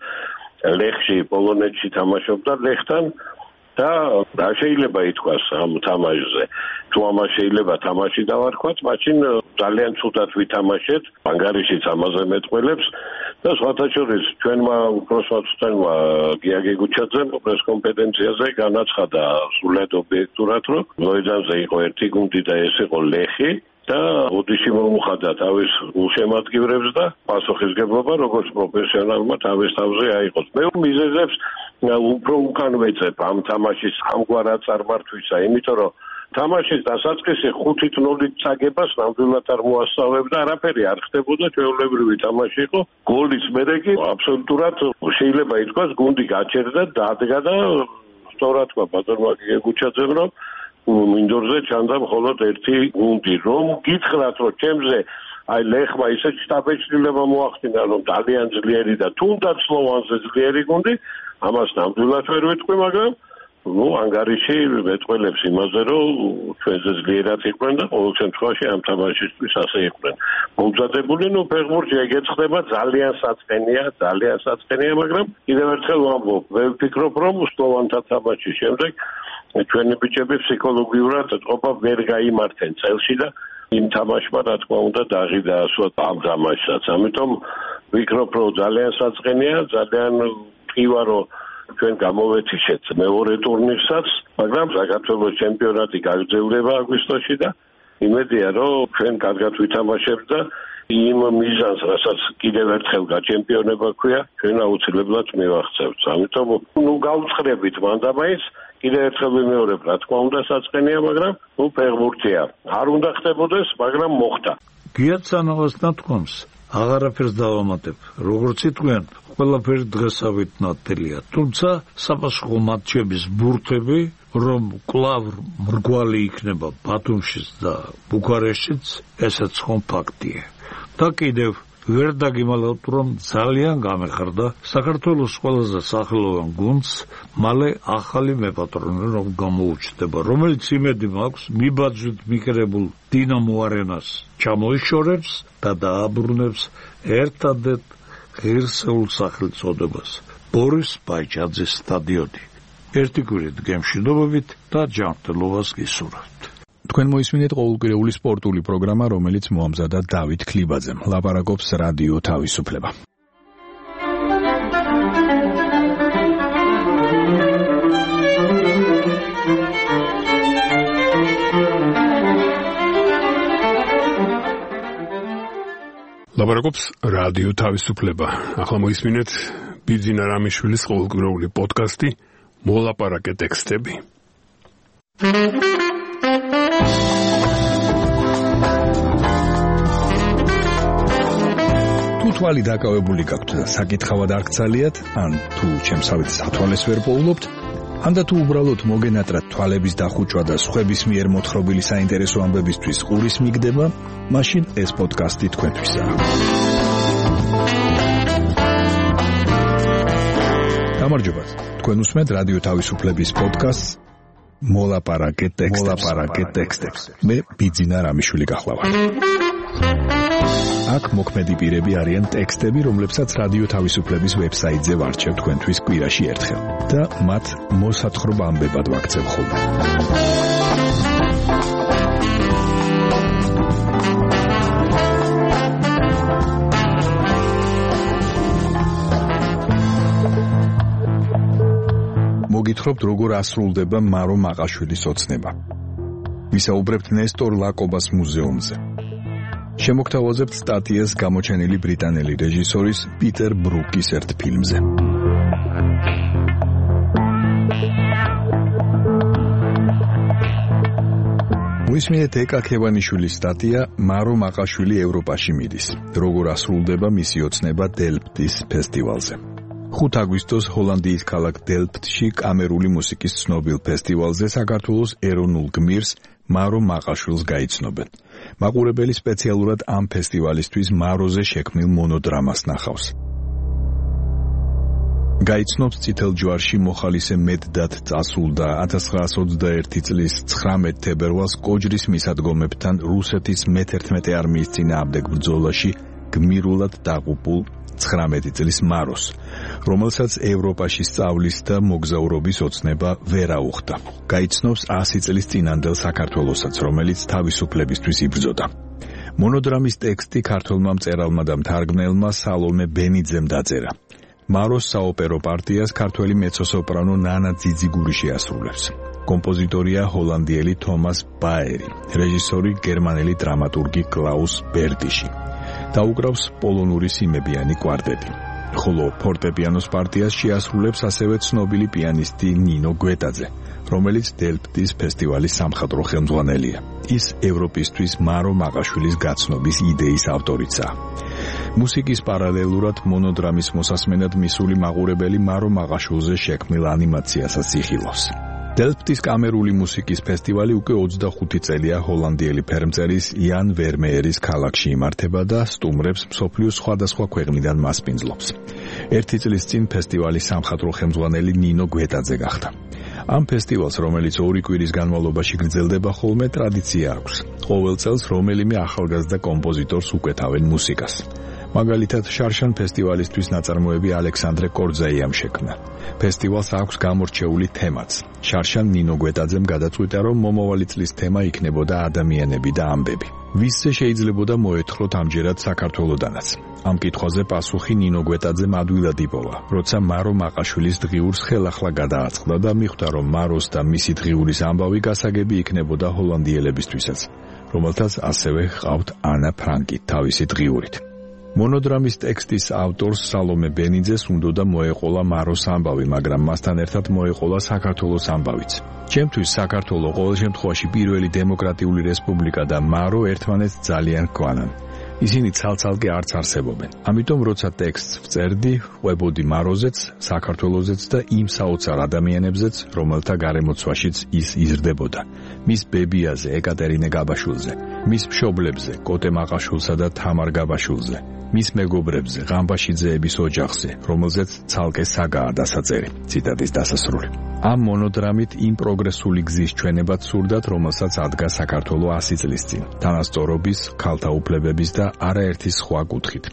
ლეხში პოლონეთში თამაშობდა ლეხთან და რა შეიძლება ითქვას ამ თამაშზე. თუ ამას შეიძლება თამაში დავარქვათ, მაშინ ძალიან ცუდად ვითამაშეთ, ანგარიშიც ამაზე მეტყველებს და სხვათა შორის ჩვენმა უფროსმა ცუდმა გიაგე გუჩაძემ პრესკონფერენციაზე განაცხადა სრულად ობიექტურად, რომ მოედანზე იყო ერთი გუნდი და ეს იყო ლეხი და ოდიში მომუხადა თავის გულშემატკივრებს და პასუხისგებლობა როგორც პროფესიონალმა თავის თავზე აიღოს. მე მიზეზებს უფრო უკან ვეწებ ამ თამაშის ამგვარად წარმართვისა, იმიტომ რომ თამაშის დასაწყისი 5-0 წაგებას ნამდვილად არ მოასწავებ და არაფერი არ ხდებოდა, ჩვეულებრივი თამაში იყო. გოლის მერე კი აბსოლუტურად შეიძლება ითქვას გუნდი გაჩერდა, დადგა და სწორად თქვა ბატონმა გუჩაძემ, რომ მინდორზე ჩანდა მხოლოდ ერთი გუნდი. რომ გითხრათ, რომ ჩემზე აი ლეხმა ისე შტაბეჭდილება მოახდინა, რომ ძალიან ძლიერი და თუნდაც სლოვანზე ძლიერი გუნდი, ამას ნამდვილად ვერ ვიტყვი, მაგრამ ანგარიში მეტყველებს იმაზე, რომ ჩვენზე ძლიერად იყვნენ და ყოველ შემთხვევაში ამ თამაშისთვის ასე იყვნენ მომზადებული. ფეხბურთი ეგეც ხდება, ძალიან საწყენია, მაგრამ კიდევ ერთხელ ვამბობ, ვერ ვფიქრობ, რომ სლოვანთა თამაშის შემდეგ ჩვენი ბიჭები ფსიქოლოგიურად ყოფა ვერ გაიმართენ წელში და იმ თამაშმა რა თქმა უნდა დაღი დაასვა ამ თამაშსაც. ამიტომ ვფიქრობ, რომ ძალიან საწყენია, ძალიან მყივა, რომ ჩვენ გამოვეთიშეთ მეორე ტურნირსაც, მაგრამ საქართველოს ჩემპიონატი გაგრძელდება აგვისტოში და იმედია, რომ ჩვენ კარგად ვითამაშებთ და იმ მიზანს, რასაც კიდევ ერთხელ გაჩემპიონება ქვია, ჩვენ აუცილებლად მივაღწევთ. ამიტომ გავუცხრებით მანდამაინც კიდევ ერთხელ ვიმეორებ, რა თქმა უნდა საწყენია, მაგრამ ფეხბურთია. არ უნდა ხდებოდეს, მაგრამ მოხდა. გია ცანავას ნათქვამს აღარაფერს დავამატებ. როგორც იტყვიან, ყველაფერი დღესავით ნათელია. თუმცა საპასუხო მატჩების ბურთები, რომ კლავ მრგვალი იქნება ბათუმშიც და ბუქარესტშიც, ესეც ხომ ფაქტია. და კიდევ ვერ დაგიმალავთ, რომ ძალიან გამეხარდა საქართველოს ყველაზე სახელოვან გუნდს მალე ახალი მეპატრონე რომ გამოუჩნდება, რომელიც იმედი მაქვს მიბაძვით მიკრებულ დინამო არენას ჩამოიშორებს და დააბრუნებს ერთადერთ ღირსეულ სახელწოდებას ბორის ბაიჯაძის სტადიონი. ერთი კვირით გემშვიდობებით და ჯანმრთელობას გისურვებთ. თქვენ მოისმინეთ ყოველკვირეული სპორტული პროგრამა, რომელიც მოამზადა დავით ქლიბაძემ. ლაპარაკობს რადიო თავისუფლება. ლაპარაკობს რადიო თავისუფლება. ახლა მოისმინეთ ბიძინა რამიშვილის ყოველკვირეული პოდკასტი მოლაპარაკე ტექსტები. თუ თვალი დაკავებული გაქვთ და საკითხავად არ გცალიათ, ან თუ ჩემსავით სათვალეს ვერ პოულობთ, ან და თუ უბრალოდ მოგენატრათ თვალების დახუჭვა და სხვების მიერ მოთხრობილი საინტერესო ამბებისთვის ყურის მიგდება, მაშინ ეს პოდკასტი თქვენთვისაა. გამარჯობათ. თქვენ უსმენთ რადიო თავისუფლების პოდკასტს მოლაპარაკე ტექსტებს. მე ბიძინა რამიშვილი გახლავართ. აქ მოქმედი პირები არიან ტექსტები, რომლებსაც რადიო თავისუფლების ვებსაიტზე ვარჩევ თქვენთვის კვირაში ერთხელ და მათ მოსათხრობ ამბებად ვაქცევ ხოლმე. მოგითხრობთ, როგორ ასრულდება მარო მაყაშვილის ოცნება. ვისაუბრებთ ნესტორ ლაკობას მუზეუმზე. შემოგთავაზებთ სტატიას გამოჩენილი ბრიტანელი რეჟისორის პიტერ ბრუკის ერთ ფილმზე. მოისმინეთ ეკა ქევანიშვილის სტატია მარო მაყაშვილი ევროპაში მიდის. როგორ ასრულდება მისი ოცნება დელფტის ფესტივალზე. 5 აგვისტოს ჰოლანდიის ქალაქ დელფტში კამერული მუსიკის ცნობილ ფესტივალზე საქართველოს ეროვნულ გმირს მარო მაყაშვილს გაიცნობენ. მაყურებელი სპეციალურად ამ ფესტივალისთვის მაროზე შექმნილ მონოდრამას ნახავს. გაიცნობს წითელ ჯვარში მოხალისე მეტდად წასულდა 1921 წლის 19 თებერვალს კოჯრის მისადგომებთან რუსეთის მე-11 არმიის წინააღმდეგ ბრძოლაში გმირულად დაღუპულ 19 წლის მაროს, რომელსაც ევროპაში სწავლის და მოგზაურობის ოცნება ვერ აუხდა. გაიცნობს 100 წლის წინანდელ საქართველოსაც, რომელიც თავისუფლებისთვის იბრძოდა. მონოდრამის ტექსტი ქართველმა მწერალმა და მთარგმნელმა სალომე ბენიძემ დაწერა. მაროს საოპერო პარტიას ქართველი მეცო-სოპრანო ნანა ძიძიგური შეასრულებს. კომპოზიტორია ჰოლანდიელი თომას ბაერი, რეჟისორი გერმანელი დრამატურგი კლაუს ბერტიში. დაუკრავს პოლონური სიმებიანი კვარტეტი. ხოლო ფორტეპიანოს პარტიას შეასრულებს ასევე ცნობილი პიანისტი ნინო გვეტაძე, რომელიც დელფტის ფესტივალის სამხატვრო ხელმძღვანელია. ის ევროპისთვის მარო მაყაშვილის გაცნობის იდეის ავტორიცაა. მუსიკის პარალელურად მონოდრამის მოსასმენად მისული მაყურებელი მარო მაყაშვილზე შექმნილ ანიმაციასაც იხილავს. დელფტის კამერული მუსიკის ფესტივალი უკვე 25 წელია ჰოლანდიელი ფერმწერის იან ვერმეერის ქალაქში იმართება და სტუმრებს მსოფლიოს სხვადასხვა ქვეყნიდან მასპინძლობს. 1 წლის წინ ფესტივალის სამხატვრო ხელმძღვანელი ნინო გვეტაძე გახდა. ამ ფესტივალს, რომელიც 2 კვირის განმავლობაში გრძელდება ხოლმე, ტრადიცია აქვს. ყოველ წელს რომელიმე ახალგაზრდა კომპოზიტორს უკეთავენ მუსიკას. მაგალითად, შარშან ფესტივალისთვის ნაწარმოები ალექსანდრე კორძაიამ შექმნა. ფესტივალს აქვს გამორჩეული თემაც. შარშან ნინო გვეტაძემ გადაწყვიტა, რომ მომავალი წლის თემა იქნებოდა ადამიანები და ამბები. ვისზე შეიძლებოდა მოეთხროთ ამჯერად საქართველოდანაც. ამ კითხვაზე პასუხი ნინო გვეტაძემ ადვილად იპოვა, როცა მარო მაყაშვილის დღიურს ხელახლა გადააწყდა და მიხვდა, რომ მაროს და მისი დღიურის ამბავი გასაგები იქნებოდა ჰოლანდიელებისთვისაც, რომელთაც ასევე ჰყავთ ანა ფრანკი თავისი დღიურით. მონოდრამის ტექსტის ავტორს სალომე ბენიძეს უნდოდა მოეყოლა მაროს ამბავი, მაგრამ მასთან ერთად მოეყოლა საქართველოს ამბავიც. ჩემთვის საქართველო ყოველ შემთხვევაში პირველი დემოკრატიული რესპუბლიკა და მარო ერთმანეთს ძალიან ჰქვანან. ისინი ცალ-ცალკე არც არსებობენ. ამიტომ როცა ტექსტს ვწერდი, ყვებოდი მაროზეც, საქართველოსეც და იმ საოცარ ადამიანებზეც, რომელთა გარემოცვაშიც ის იზრდებოდა. მის ბებიაზე, ეკატერინე გაბაშვილზე, მის მშობლებზე, კოტე მაყაშვილსა და თამარ გაბაშვილზე, მის მეგობრებზე, ღამბაშიძეების ოჯახზე, რომელზეც ცალკე საგაა დასაწერი. ციტატის დასასრული. ამ მონოდრამით იმ პროგრესული გზის ჩვენებად სურდათ, რომელსაც ადგა საქართველო 100 წლის წინ, თანასწორობის, ქალთა უფლებების და არაერთი სხვა კუთხით.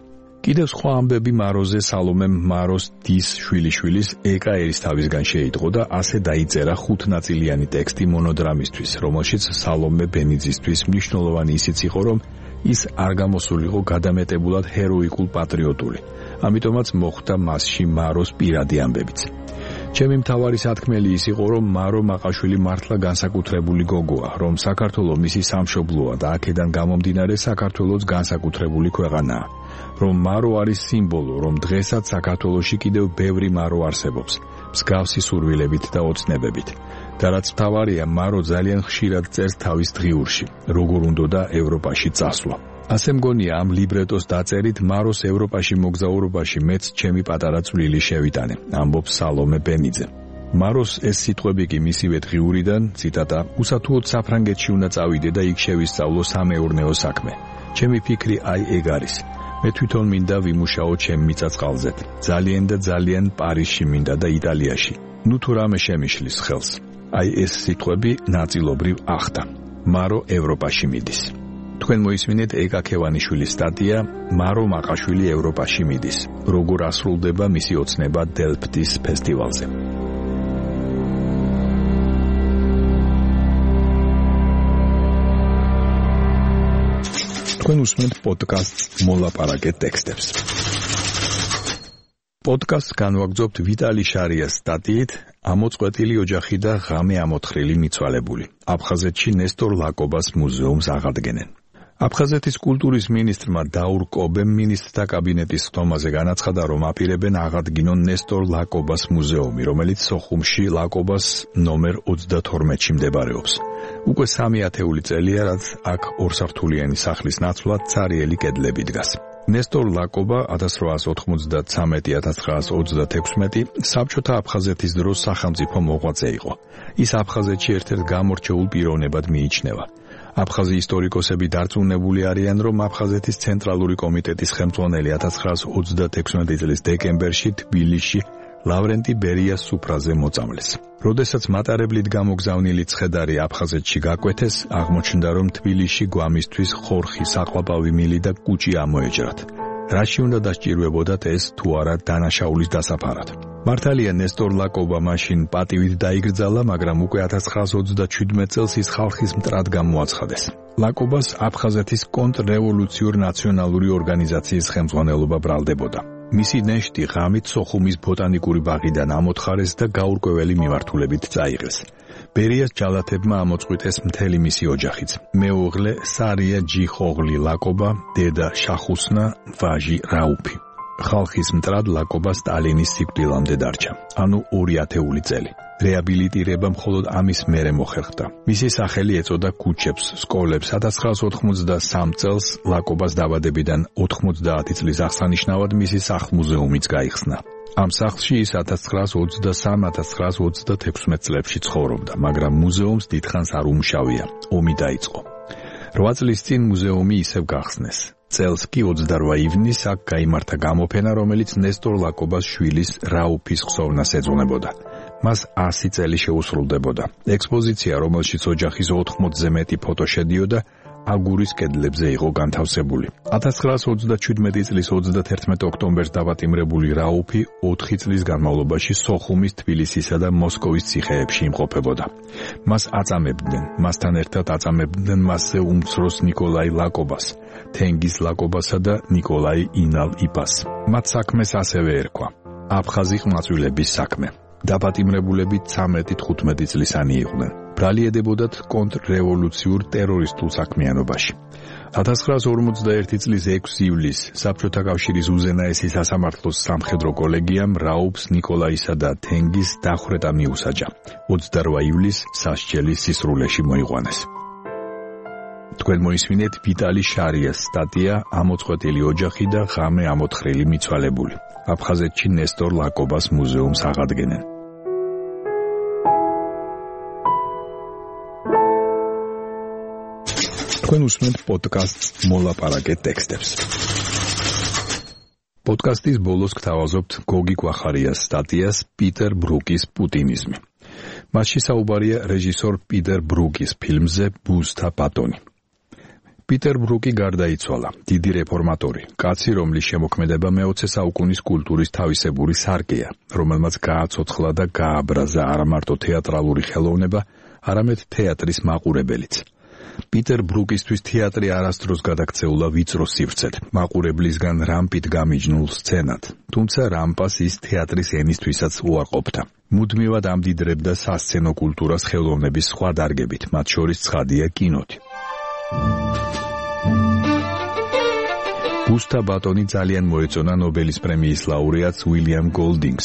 კიდევ სხვა ამბები მაროზე სალომემ მაროს დის შვილიშვილის ეკა ერისთავისგან შეიტყო და ასე დაიწერა 5 ნაწილიანი ტექსტი მონოდრამისთვის, რომელშიც სალომე ბენიძისთვის მნიშვნელოვანი ისიც იყო, რომ ის არ გამოსულიყო გადამეტებულად ჰეროიკულ პატრიოტული. ამიტომაც მოხდა მასში მაროს პირადი ამბებიც. ჩემი მთავარი სათქმელი ის იყო, რომ მარო მაყაშვილი მართლა განსაკუთრებული გოგოა, რომ საქართველო მისი სამშობლოა და აქედან გამომდინარე საქართველოს განსაკუთრებული ქვეყანაა. რომ მარო არის სიმბოლო, რომ დღესაც საქართველოში კიდევ ბევრი მარო არსებობს, მსგავსი სურვილებით და ოცნებებით. და რაც მთავარია, მარო ძალიან ხშირად წერს თავის დღიურში, როგორ უნდოდა ევროპაში წასვლა. ასე მგონია, ამ ლიბრეტოს დაწერით მაროს ევროპაში მოგზაურობაში მეც ჩემი პატარა წვლილი შევიტანე, ამბობს სალომე ბენიძე. მაროს ეს სიტყვები კი მისივე დღიურიდან, ციტატა, უსათუოდ საფრანგეთში უნდა წავიდე და იქ შევისწავლო სამეურნეო საქმე. ჩემი ფიქრი აი ეგ არის. მე თვითონ მინდა ვიმუშაო ჩემ მიწა-წყალზე. ძალიან და ძალიან პარიზში მინდა და იტალიაში. ნუ თუ რამე შემიშლის ხელს. აი ეს სიტყვები ნაწილობრივ ახდა. მარო ევროპაში მიდის. თქვენ მოისმინეთ ეკა ქევანიშვილის სტატია მარო მაყაშვილი ევროპაში მიდის. როგორ ასრულდება მისი ოცნება დელფტის ფესტივალზე. თქვენ უსმენთ პოდკასტს მოლაპარაკე ტექსტებს. პოდკასტს განვაგრძობთ ვიტალი შარიას სტატიით ამოწყვეტილი ოჯახი და ღამე ამოთხრილი მიცვალებული. აფხაზეთში ნესტორ ლაკობას მუზეუმს აღადგენენ. აფხაზეთის კულტურის მინისტრმა დაურ კობემ მინისტრთა კაბინეტის ხდომაზე განაცხადა, რომ აპირებენ აღადგინონ ნესტორ ლაკობას მუზეუმი, რომელიც სოხუმში ლაკობას ნომერ 32-ში მდებარეობს. უკვე 3 ათეული წელია, რაც აქ ორსართულიანი სახლის ნაცვლად ცარიელი კედლები დგას. ნესტორ ლაკობა 1893-1936 საბჭოთა აფხაზეთის დროს სახელმწიფო მოღვაწე იყო. ის აფხაზეთში ერთ-ერთ გამორჩეულ პიროვნებად მიიჩნევა. აფხაზი ისტორიკოსები დარწმუნებული არიან, რომ აფხაზეთის ცენტრალური კომიტეტის ხელმძღვანელი 1936 წლის დეკემბერში თბილისში ლავრენტი ბერიას სუფრაზე მოწამლეს. როდესაც მატარებლით გამოგზავნილი ცხედარი აფხაზეთში გაკვეთეს, აღმოჩნდა, რომ თბილისში გვამისთვის ხორხი, საყლაპავი მილი და კუჭი ამოეჭრათ. რაში უნდა დასჭირვებოდათ ეს თუ არა დანაშაულის დასაფარად. მართალია ნესტორ ლაკობა მაშინ პატივით დაიგრძალა, მაგრამ უკვე 1927 წელს ის ხალხის მტრად გამოაცხადეს. ლაკობას აფხაზეთის კონტრრევოლუციურ ნაციონალური ორგანიზაციის ხელმძღვანელობა ბრალდებოდა. მისი ნეშტი ღამით სოხუმის ბოტანიკური ბაღიდან ამოთხარეს და გაურკვეველი მიმართულებით წაიღეს. ბერიას ჯალათებმა ამოწყვიტეს მთელი მისი ოჯახიც. მეუღლე სარია ჯიხოღლი ლაკობა, დედა შახუსნა, ვაჟი რაუფი. ხალხის მტრად ლაკობა სტალინის სიკვდილამდე დარჩა, ანუ 2 ათეული წელი. რეაბილიტირება მხოლოდ ამის მერე მოხერხდა. მისი სახელი ეწოდა ქუჩებს, სკოლებს. 1983 წელს ლაკობას დაბადებიდან 90 წლის აღსანიშნავად მისი სახლ-მუზეუმიც გაიხსნა. ამ სახლში ის 1923-1926 წლებში ცხოვრობდა, მაგრამ მუზეუმს დიდხანს არ უმუშავია. ომი დაიწყო. 8 წლის წინ მუზეუმი ისევ გახსნეს. წელს კი 28 ივნისს აქ გაიმართა გამოფენა, რომელიც ნესტორ ლაკობას შვილის რაუფის ხსოვნას ეძღვნებოდა. მას 100 წელი შეუსრულდებოდა. ექსპოზიცია, რომელშიც ოჯახის 80-ზე მეტი ფოტო შედიოდა, აგურის კედლებზე იყო განთავსებული. 1927 წლის 31 ოქტომბერს დაპატიმრებული რაუფი 4 წლის განმავლობაში სოხუმის, თბილისისა და მოსკოვის ციხეებში იმყოფებოდა. მას აწამებდნენ, მასთან ერთად აწამებდნენ მასზე უმცროს ნიკოლაი ლაკობას, თენგიზ ლაკობასა და ნიკოლაი ინალ-იპას. მათ საქმეს ასევე ერქვა აფხაზი ყმაწვილების საქმე. დაპატიმრებულები 13-15 წლისანი იყვნენ. ბრალieდებოდათ კონტრრევოლუციურ ტერორისტულ საქმიანობაში. 1951 წლის 6 ივლისს საბჭოთა კავშირის უზენაესი სასამართლოს სამხედრო კოლეგიამ რაუფს, ნიკოლაისა და თენგიზს დახვრეტა მიუსაჯა. 28 ივლისს სასჯელი სისრულეში მოიყვანეს. თქვენ მოისმინეთ ვიტალი შარიას სტატია ამოწყვეტილი ოჯახი და ღამე ამოთხრილი მიცვალებული. აფხაზეთში ნესტორ ლაკობას მუზეუმს აღადგენენ. თქვენ უსმენთ პოდკასტს მოლაპარაკე ტექსტებს. პოდკასტის ბოლოს გთავაზობთ გოგი გვახარიას სტატიას პიტერ ბრუკის პუტინიზმი. მასში საუბარია რეჟისორ პიტერ ბრუკის ფილმზე ბუზთა ბატონი. პიტერ ბრუკი გარდაიცვალა, დიდი რეფორმატორი, კაცი, რომლის შემოქმედება მე-20 საუკუნის კულტურის თავისებური სარკეა, რომელმაც გააცოცხლა და გააბრაზა არა მარტო თეატრალური ხელოვნება, არამედ თეატრის მაყურებელიც. პიტერ ბრუკისთვის თეატრი არასდროს გადაქცეულა ვიწრო სივრცედ, მაყურებლისგან რამპით გამიჯნულ სცენად, თუმცა რამპას ის თეატრის ენისთვისაც უარყოფდა. მუდმივად ამდიდრებდა სასცენო კულტურას ხელოვნების სხვა დარგებით, მათ შორის ცხადია კინოთი. ბუსტა ბატონი ძალიან მოეწონა ნობელის პრემიის ლაურეატს უილიამ გოლდინგს,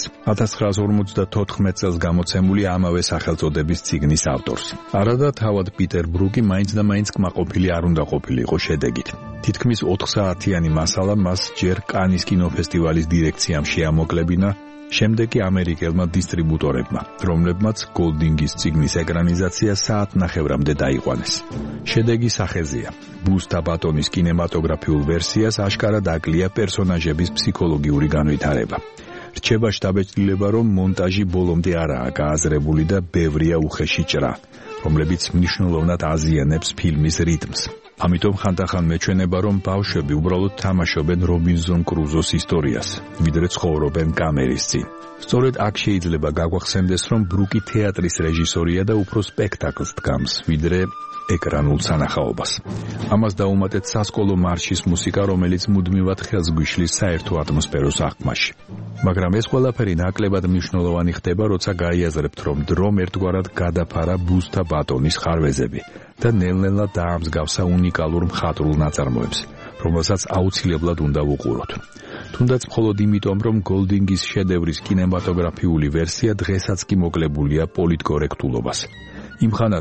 1954 წელს გამოცემული ამავე სახელწოდების წიგნის ავტორს. არადა თავად პიტერ ბრუკი მაინც და მაინც კმაყოფილი არ უნდა ყოფილიყო შედეგით. თითქმის 4 საათიანი მასალა მას ჯერ კანის კინოფესტივალის დირექციამ შეამოკლებინა, შემდეგ კი ამერიკელმა დისტრიბუტორებმა, რომლებმაც გოლდინგის წიგნის ეკრანიზაცია საათნახევრამდე დაიყვანეს. შედეგი სახეზეა. ბუსტა ბატონის კინემატოგრაფიულ ვერსიას აშკარად აკლია პერსონაჟების ფსიქოლოგიური განვითარება. რჩება შთაბეჭდილება, რომ მონტაჟი ბოლომდე არაა გააზრებული და ბევრია უხეში ჭრა, რომლებიც მნიშვნელოვნად აზიანებს ფილმის რიტმს. ამიტომ ხანდახან მეჩვენება, რომ ბავშვები უბრალოდ თამაშობენ რობინზონ კრუზოს ისტორიას, ვიდრე ცხოვრობენ კამერის წინ. სწორედ აქ შეიძლება გაგვახსენდეს, რომ ბრუკი თეატრის რეჟისორია და უფრო სპექტაკლს დგამს, ვიდრე ეკრანულ სანახაობას. ამას დაუმატეთ სასკოლო მარშის მუსიკა, რომელიც მუდმივად ხელს გვიშლის საერთო ატმოსფეროს აღქმაში. მაგრამ ეს ყველაფერი ნაკლებად მნიშვნელოვანი ხდება, როცა გაიაზრებთ, რომ დრომ ერთგვარად გადაფარა ბუსტა ბატონის ხარვეზები და ნელ-ნელა დაამსგავსა უნიკალურ მხატვრულ ნაწარმოებს, რომელსაც აუცილებლად უნდა ვუყუროთ. თუნდაც მხოლოდ იმიტომ, რომ გოლდინგის შედევრის კინემატოგრაფიული ვერსია დღესაც კი მოკლებულია პოლიტკორექტულობას. იმხანად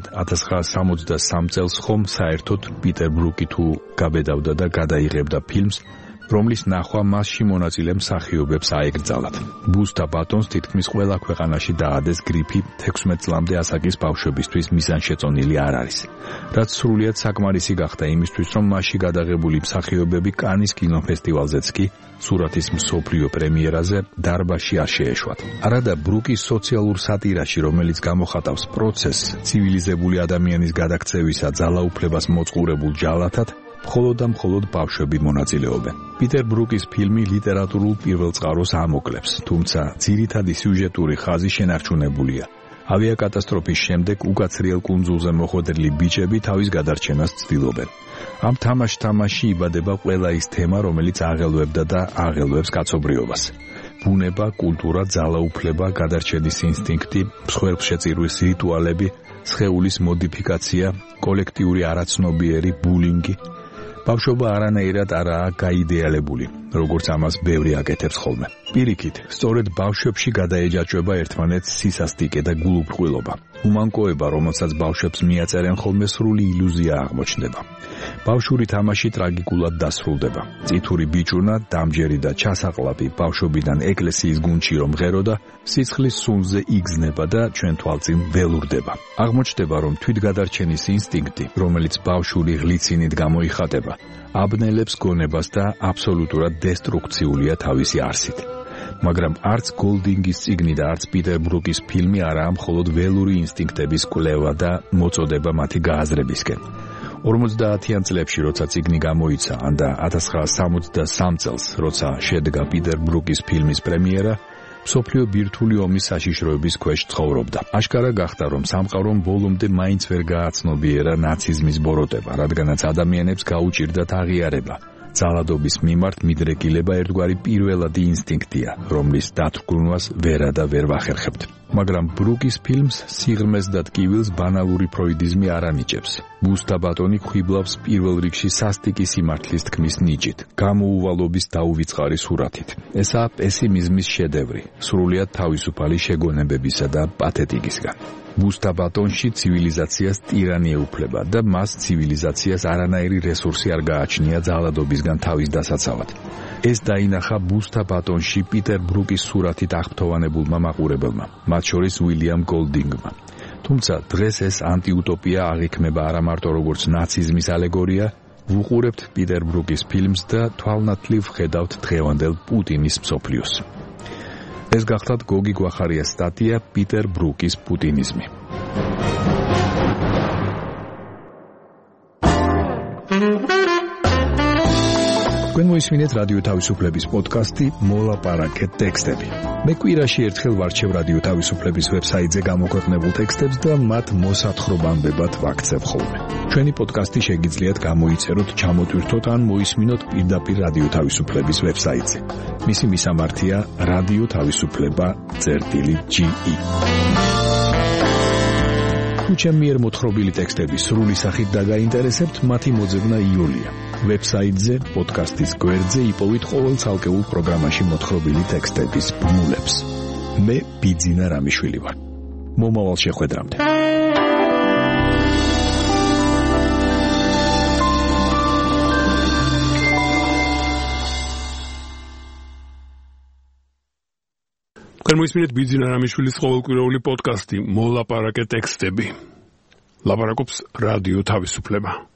1963 წელს ხომ საერთოდ პიტერ ბრუკი თუ გაბედავდა და გადაიღებდა ფილმს, რომლის ნახვა მასში მონაწილე მსახიობებს აეკრძალათ. ბუსტა ბატონს თითქმის ყველა ქვეყანაში დაადეს გრიფი 16 წლამდე ასაკის ბავშვებისთვის მიზანშეწონილი არ არის. რაც სრულიად საკმარისი გახდა იმისთვის, რომ მასში გადაღებული მსახიობები კანის კინოფესტივალზეც კი სურათის მსოფლიო პრემიერაზე დარბაზში არ შეეშვათ. არადა ბრუკის სოციალურ სატირაში, რომელიც გამოხატავს პროცესს ცივილიზებული ადამიანის გადაქცევისა ძალაუფლებას მოწყურებულ ჯალათად, მხოლოდ და მხოლოდ ბავშვები მონაწილეობენ. პიტერ ბრუკის ფილმი ლიტერატურულ პირველწყაროს ამოკლებს, თუმცა ძირითადი სიუჟეტური ხაზი შენარჩუნებულია. ავიაკატასტროფის შემდეგ უკაცრიელ კუნძულზე მოხვედრილი ბიჭები თავის გადარჩენას ცდილობენ. ამ თამაშში იბადება ყველა ის თემა, რომელიც აღელვებდა და აღელვებს კაცობრიობას. ბუნება, კულტურა, ძალაუფლება, გადარჩენის ინსტინქტი, მსხვერპლშეწირვის რიტუალები, სხეულის მოდიფიკაცია, კოლექტიური არაცნობიერი, ბულინგი. ბავშვობა არანაირად არაა გაიდეალებული, როგორც ამას ბევრი აკეთებს ხოლმე. პირიქით, სწორედ ბავშვებში გადაეჯაჭვება ერთმანეთს სისასტიკე და გულუბრყვილობა. უმანკოება, რომელსაც ბავშვებს მიაწერენ ხოლმე, სრული ილუზია აღმოჩნდება. ბავშვური თამაში ტრაგიკულად დასრულდება. წითური ბიჭუნა, დამჯერი და ჩასაყლაპი ბავშვობიდან ეკლესიის გუნდში რომ ღეროდა, სიცხლის სუნზე იგზნება და ჩვენ თვალწინ ველურდება. აღმოჩნდება, რომ თვითგადარჩენის ინსტინქტი, რომელიც ბავშვური ღლიცინით გამოიხატება, აბნელებს გონებას და აბსოლუტურად დესტრუქციულია თავისი არსით. მაგრამ არც გოლდინგის წიგნი და არც პიტერ ბრუკის ფილმი არაა მხოლოდ ველური ინსტინქტების კვლევა და მოწოდება მათი გააზრებისკენ. 50-იან წლებში, როცა წიგნი გამოიცა, და 1963 წელს, როცა შედგა პიტერ ბრუკის ფილმის პრემიერა, მსოფლიო ბირთვული ომის საშიშროების ქვეშ ცხოვრობდა. აშკარა გახდა, რომ სამყარომ ბოლომდე მაინც ვერ გააცნობიერა ნაციზმის ბოროტება, რადგანაც ადამიანებს გაუჭირდათ აღიარება. ძალადობის მიმართ მიდრეკილება ერთგვარი პირველადი ინსტინქტია, რომლის დათრგუნვას ვერა და ვერ ვახერხებთ. მაგრამ ბრუკის ფილმს სიღრმეს და ტკივილს ბანალური ფროიდიზმი არ ანიჭებს. ბუსტა ბატონი ხიბლავს პირველ რიგში სასტიკი სიმართლის თქმის ნიჭით, გამოუვალობის დაუვიწყარი სურათით. ესაა პესიმიზმის შედევრი, სრულიად თავისუფალი შეგონებებისა და პათეტიკისგან. ბუსტა ბატონში ცივილიზაციას ტირანი ეუფლება და მას ცივილიზაციას არანაირი რესურსი არ გააჩნია ძალადობისგან თავის დასაცავად. ეს დაინახა ბუსტა ბატონში პიტერ ბრუკის სურათით აღფრთოვანებულმა მაყურებელმა, მათ შორის უილიამ გოლდინგმა. თუმცა დღეს ეს ანტიუტოპია აღიქმება არა მარტო როგორც ნაციზმის ალეგორია, ვუყურებთ პიტერ ბრუკის ფილმს და თვალნათლივ ხედავთ დღევანდელ პუტინის მსოფლიოს. ეს გახლავთ გოგი გვახარიას სტატია პიტერ ბრუკის პუტინიზმი. თქვენ მოისმინეთ რადიო თავისუფლების პოდკასტი მოლაპარაკეთ ტექსტები. მე კვირაში ერთხელ ვარჩევ რადიო თავისუფლების ვებსაიტზე გამოქვეყნებულ ტექსტებს და მათ მოსათხრობამდე ვაქცევ ხოლმე. ჩვენი პოდკასტი შეგიძლიათ გამოიწეროთ, ჩამოტვირთოთ ან მოისმინოთ პირდაპირ რადიო თავისუფლების ვებსაიტზე. მისი მისამართია რადიო თავისუფლება.ge. თუ ჩემი მიერ მოთხრობილი ტექსტები სრული სახით დაგაინტერესებთ, მათი მოძებნა იოლია. ვებსაიტზე, პოდკასტის გვერდზე იპოვით ყოველ ცალკეულ პროგრამაში მოთხრობილი ტექსტების ბმულებს. მე ბიძინა რამიშვილი ვარ. მომავალ შეხვედრამდე. თქვენ მოისმინეთ ბიძინა რამიშვილის ყოველკვირეული პოდკასტი მოლაპარაკეთ ტექსტები. ლაპარაკობს რადიო თავისუფლება.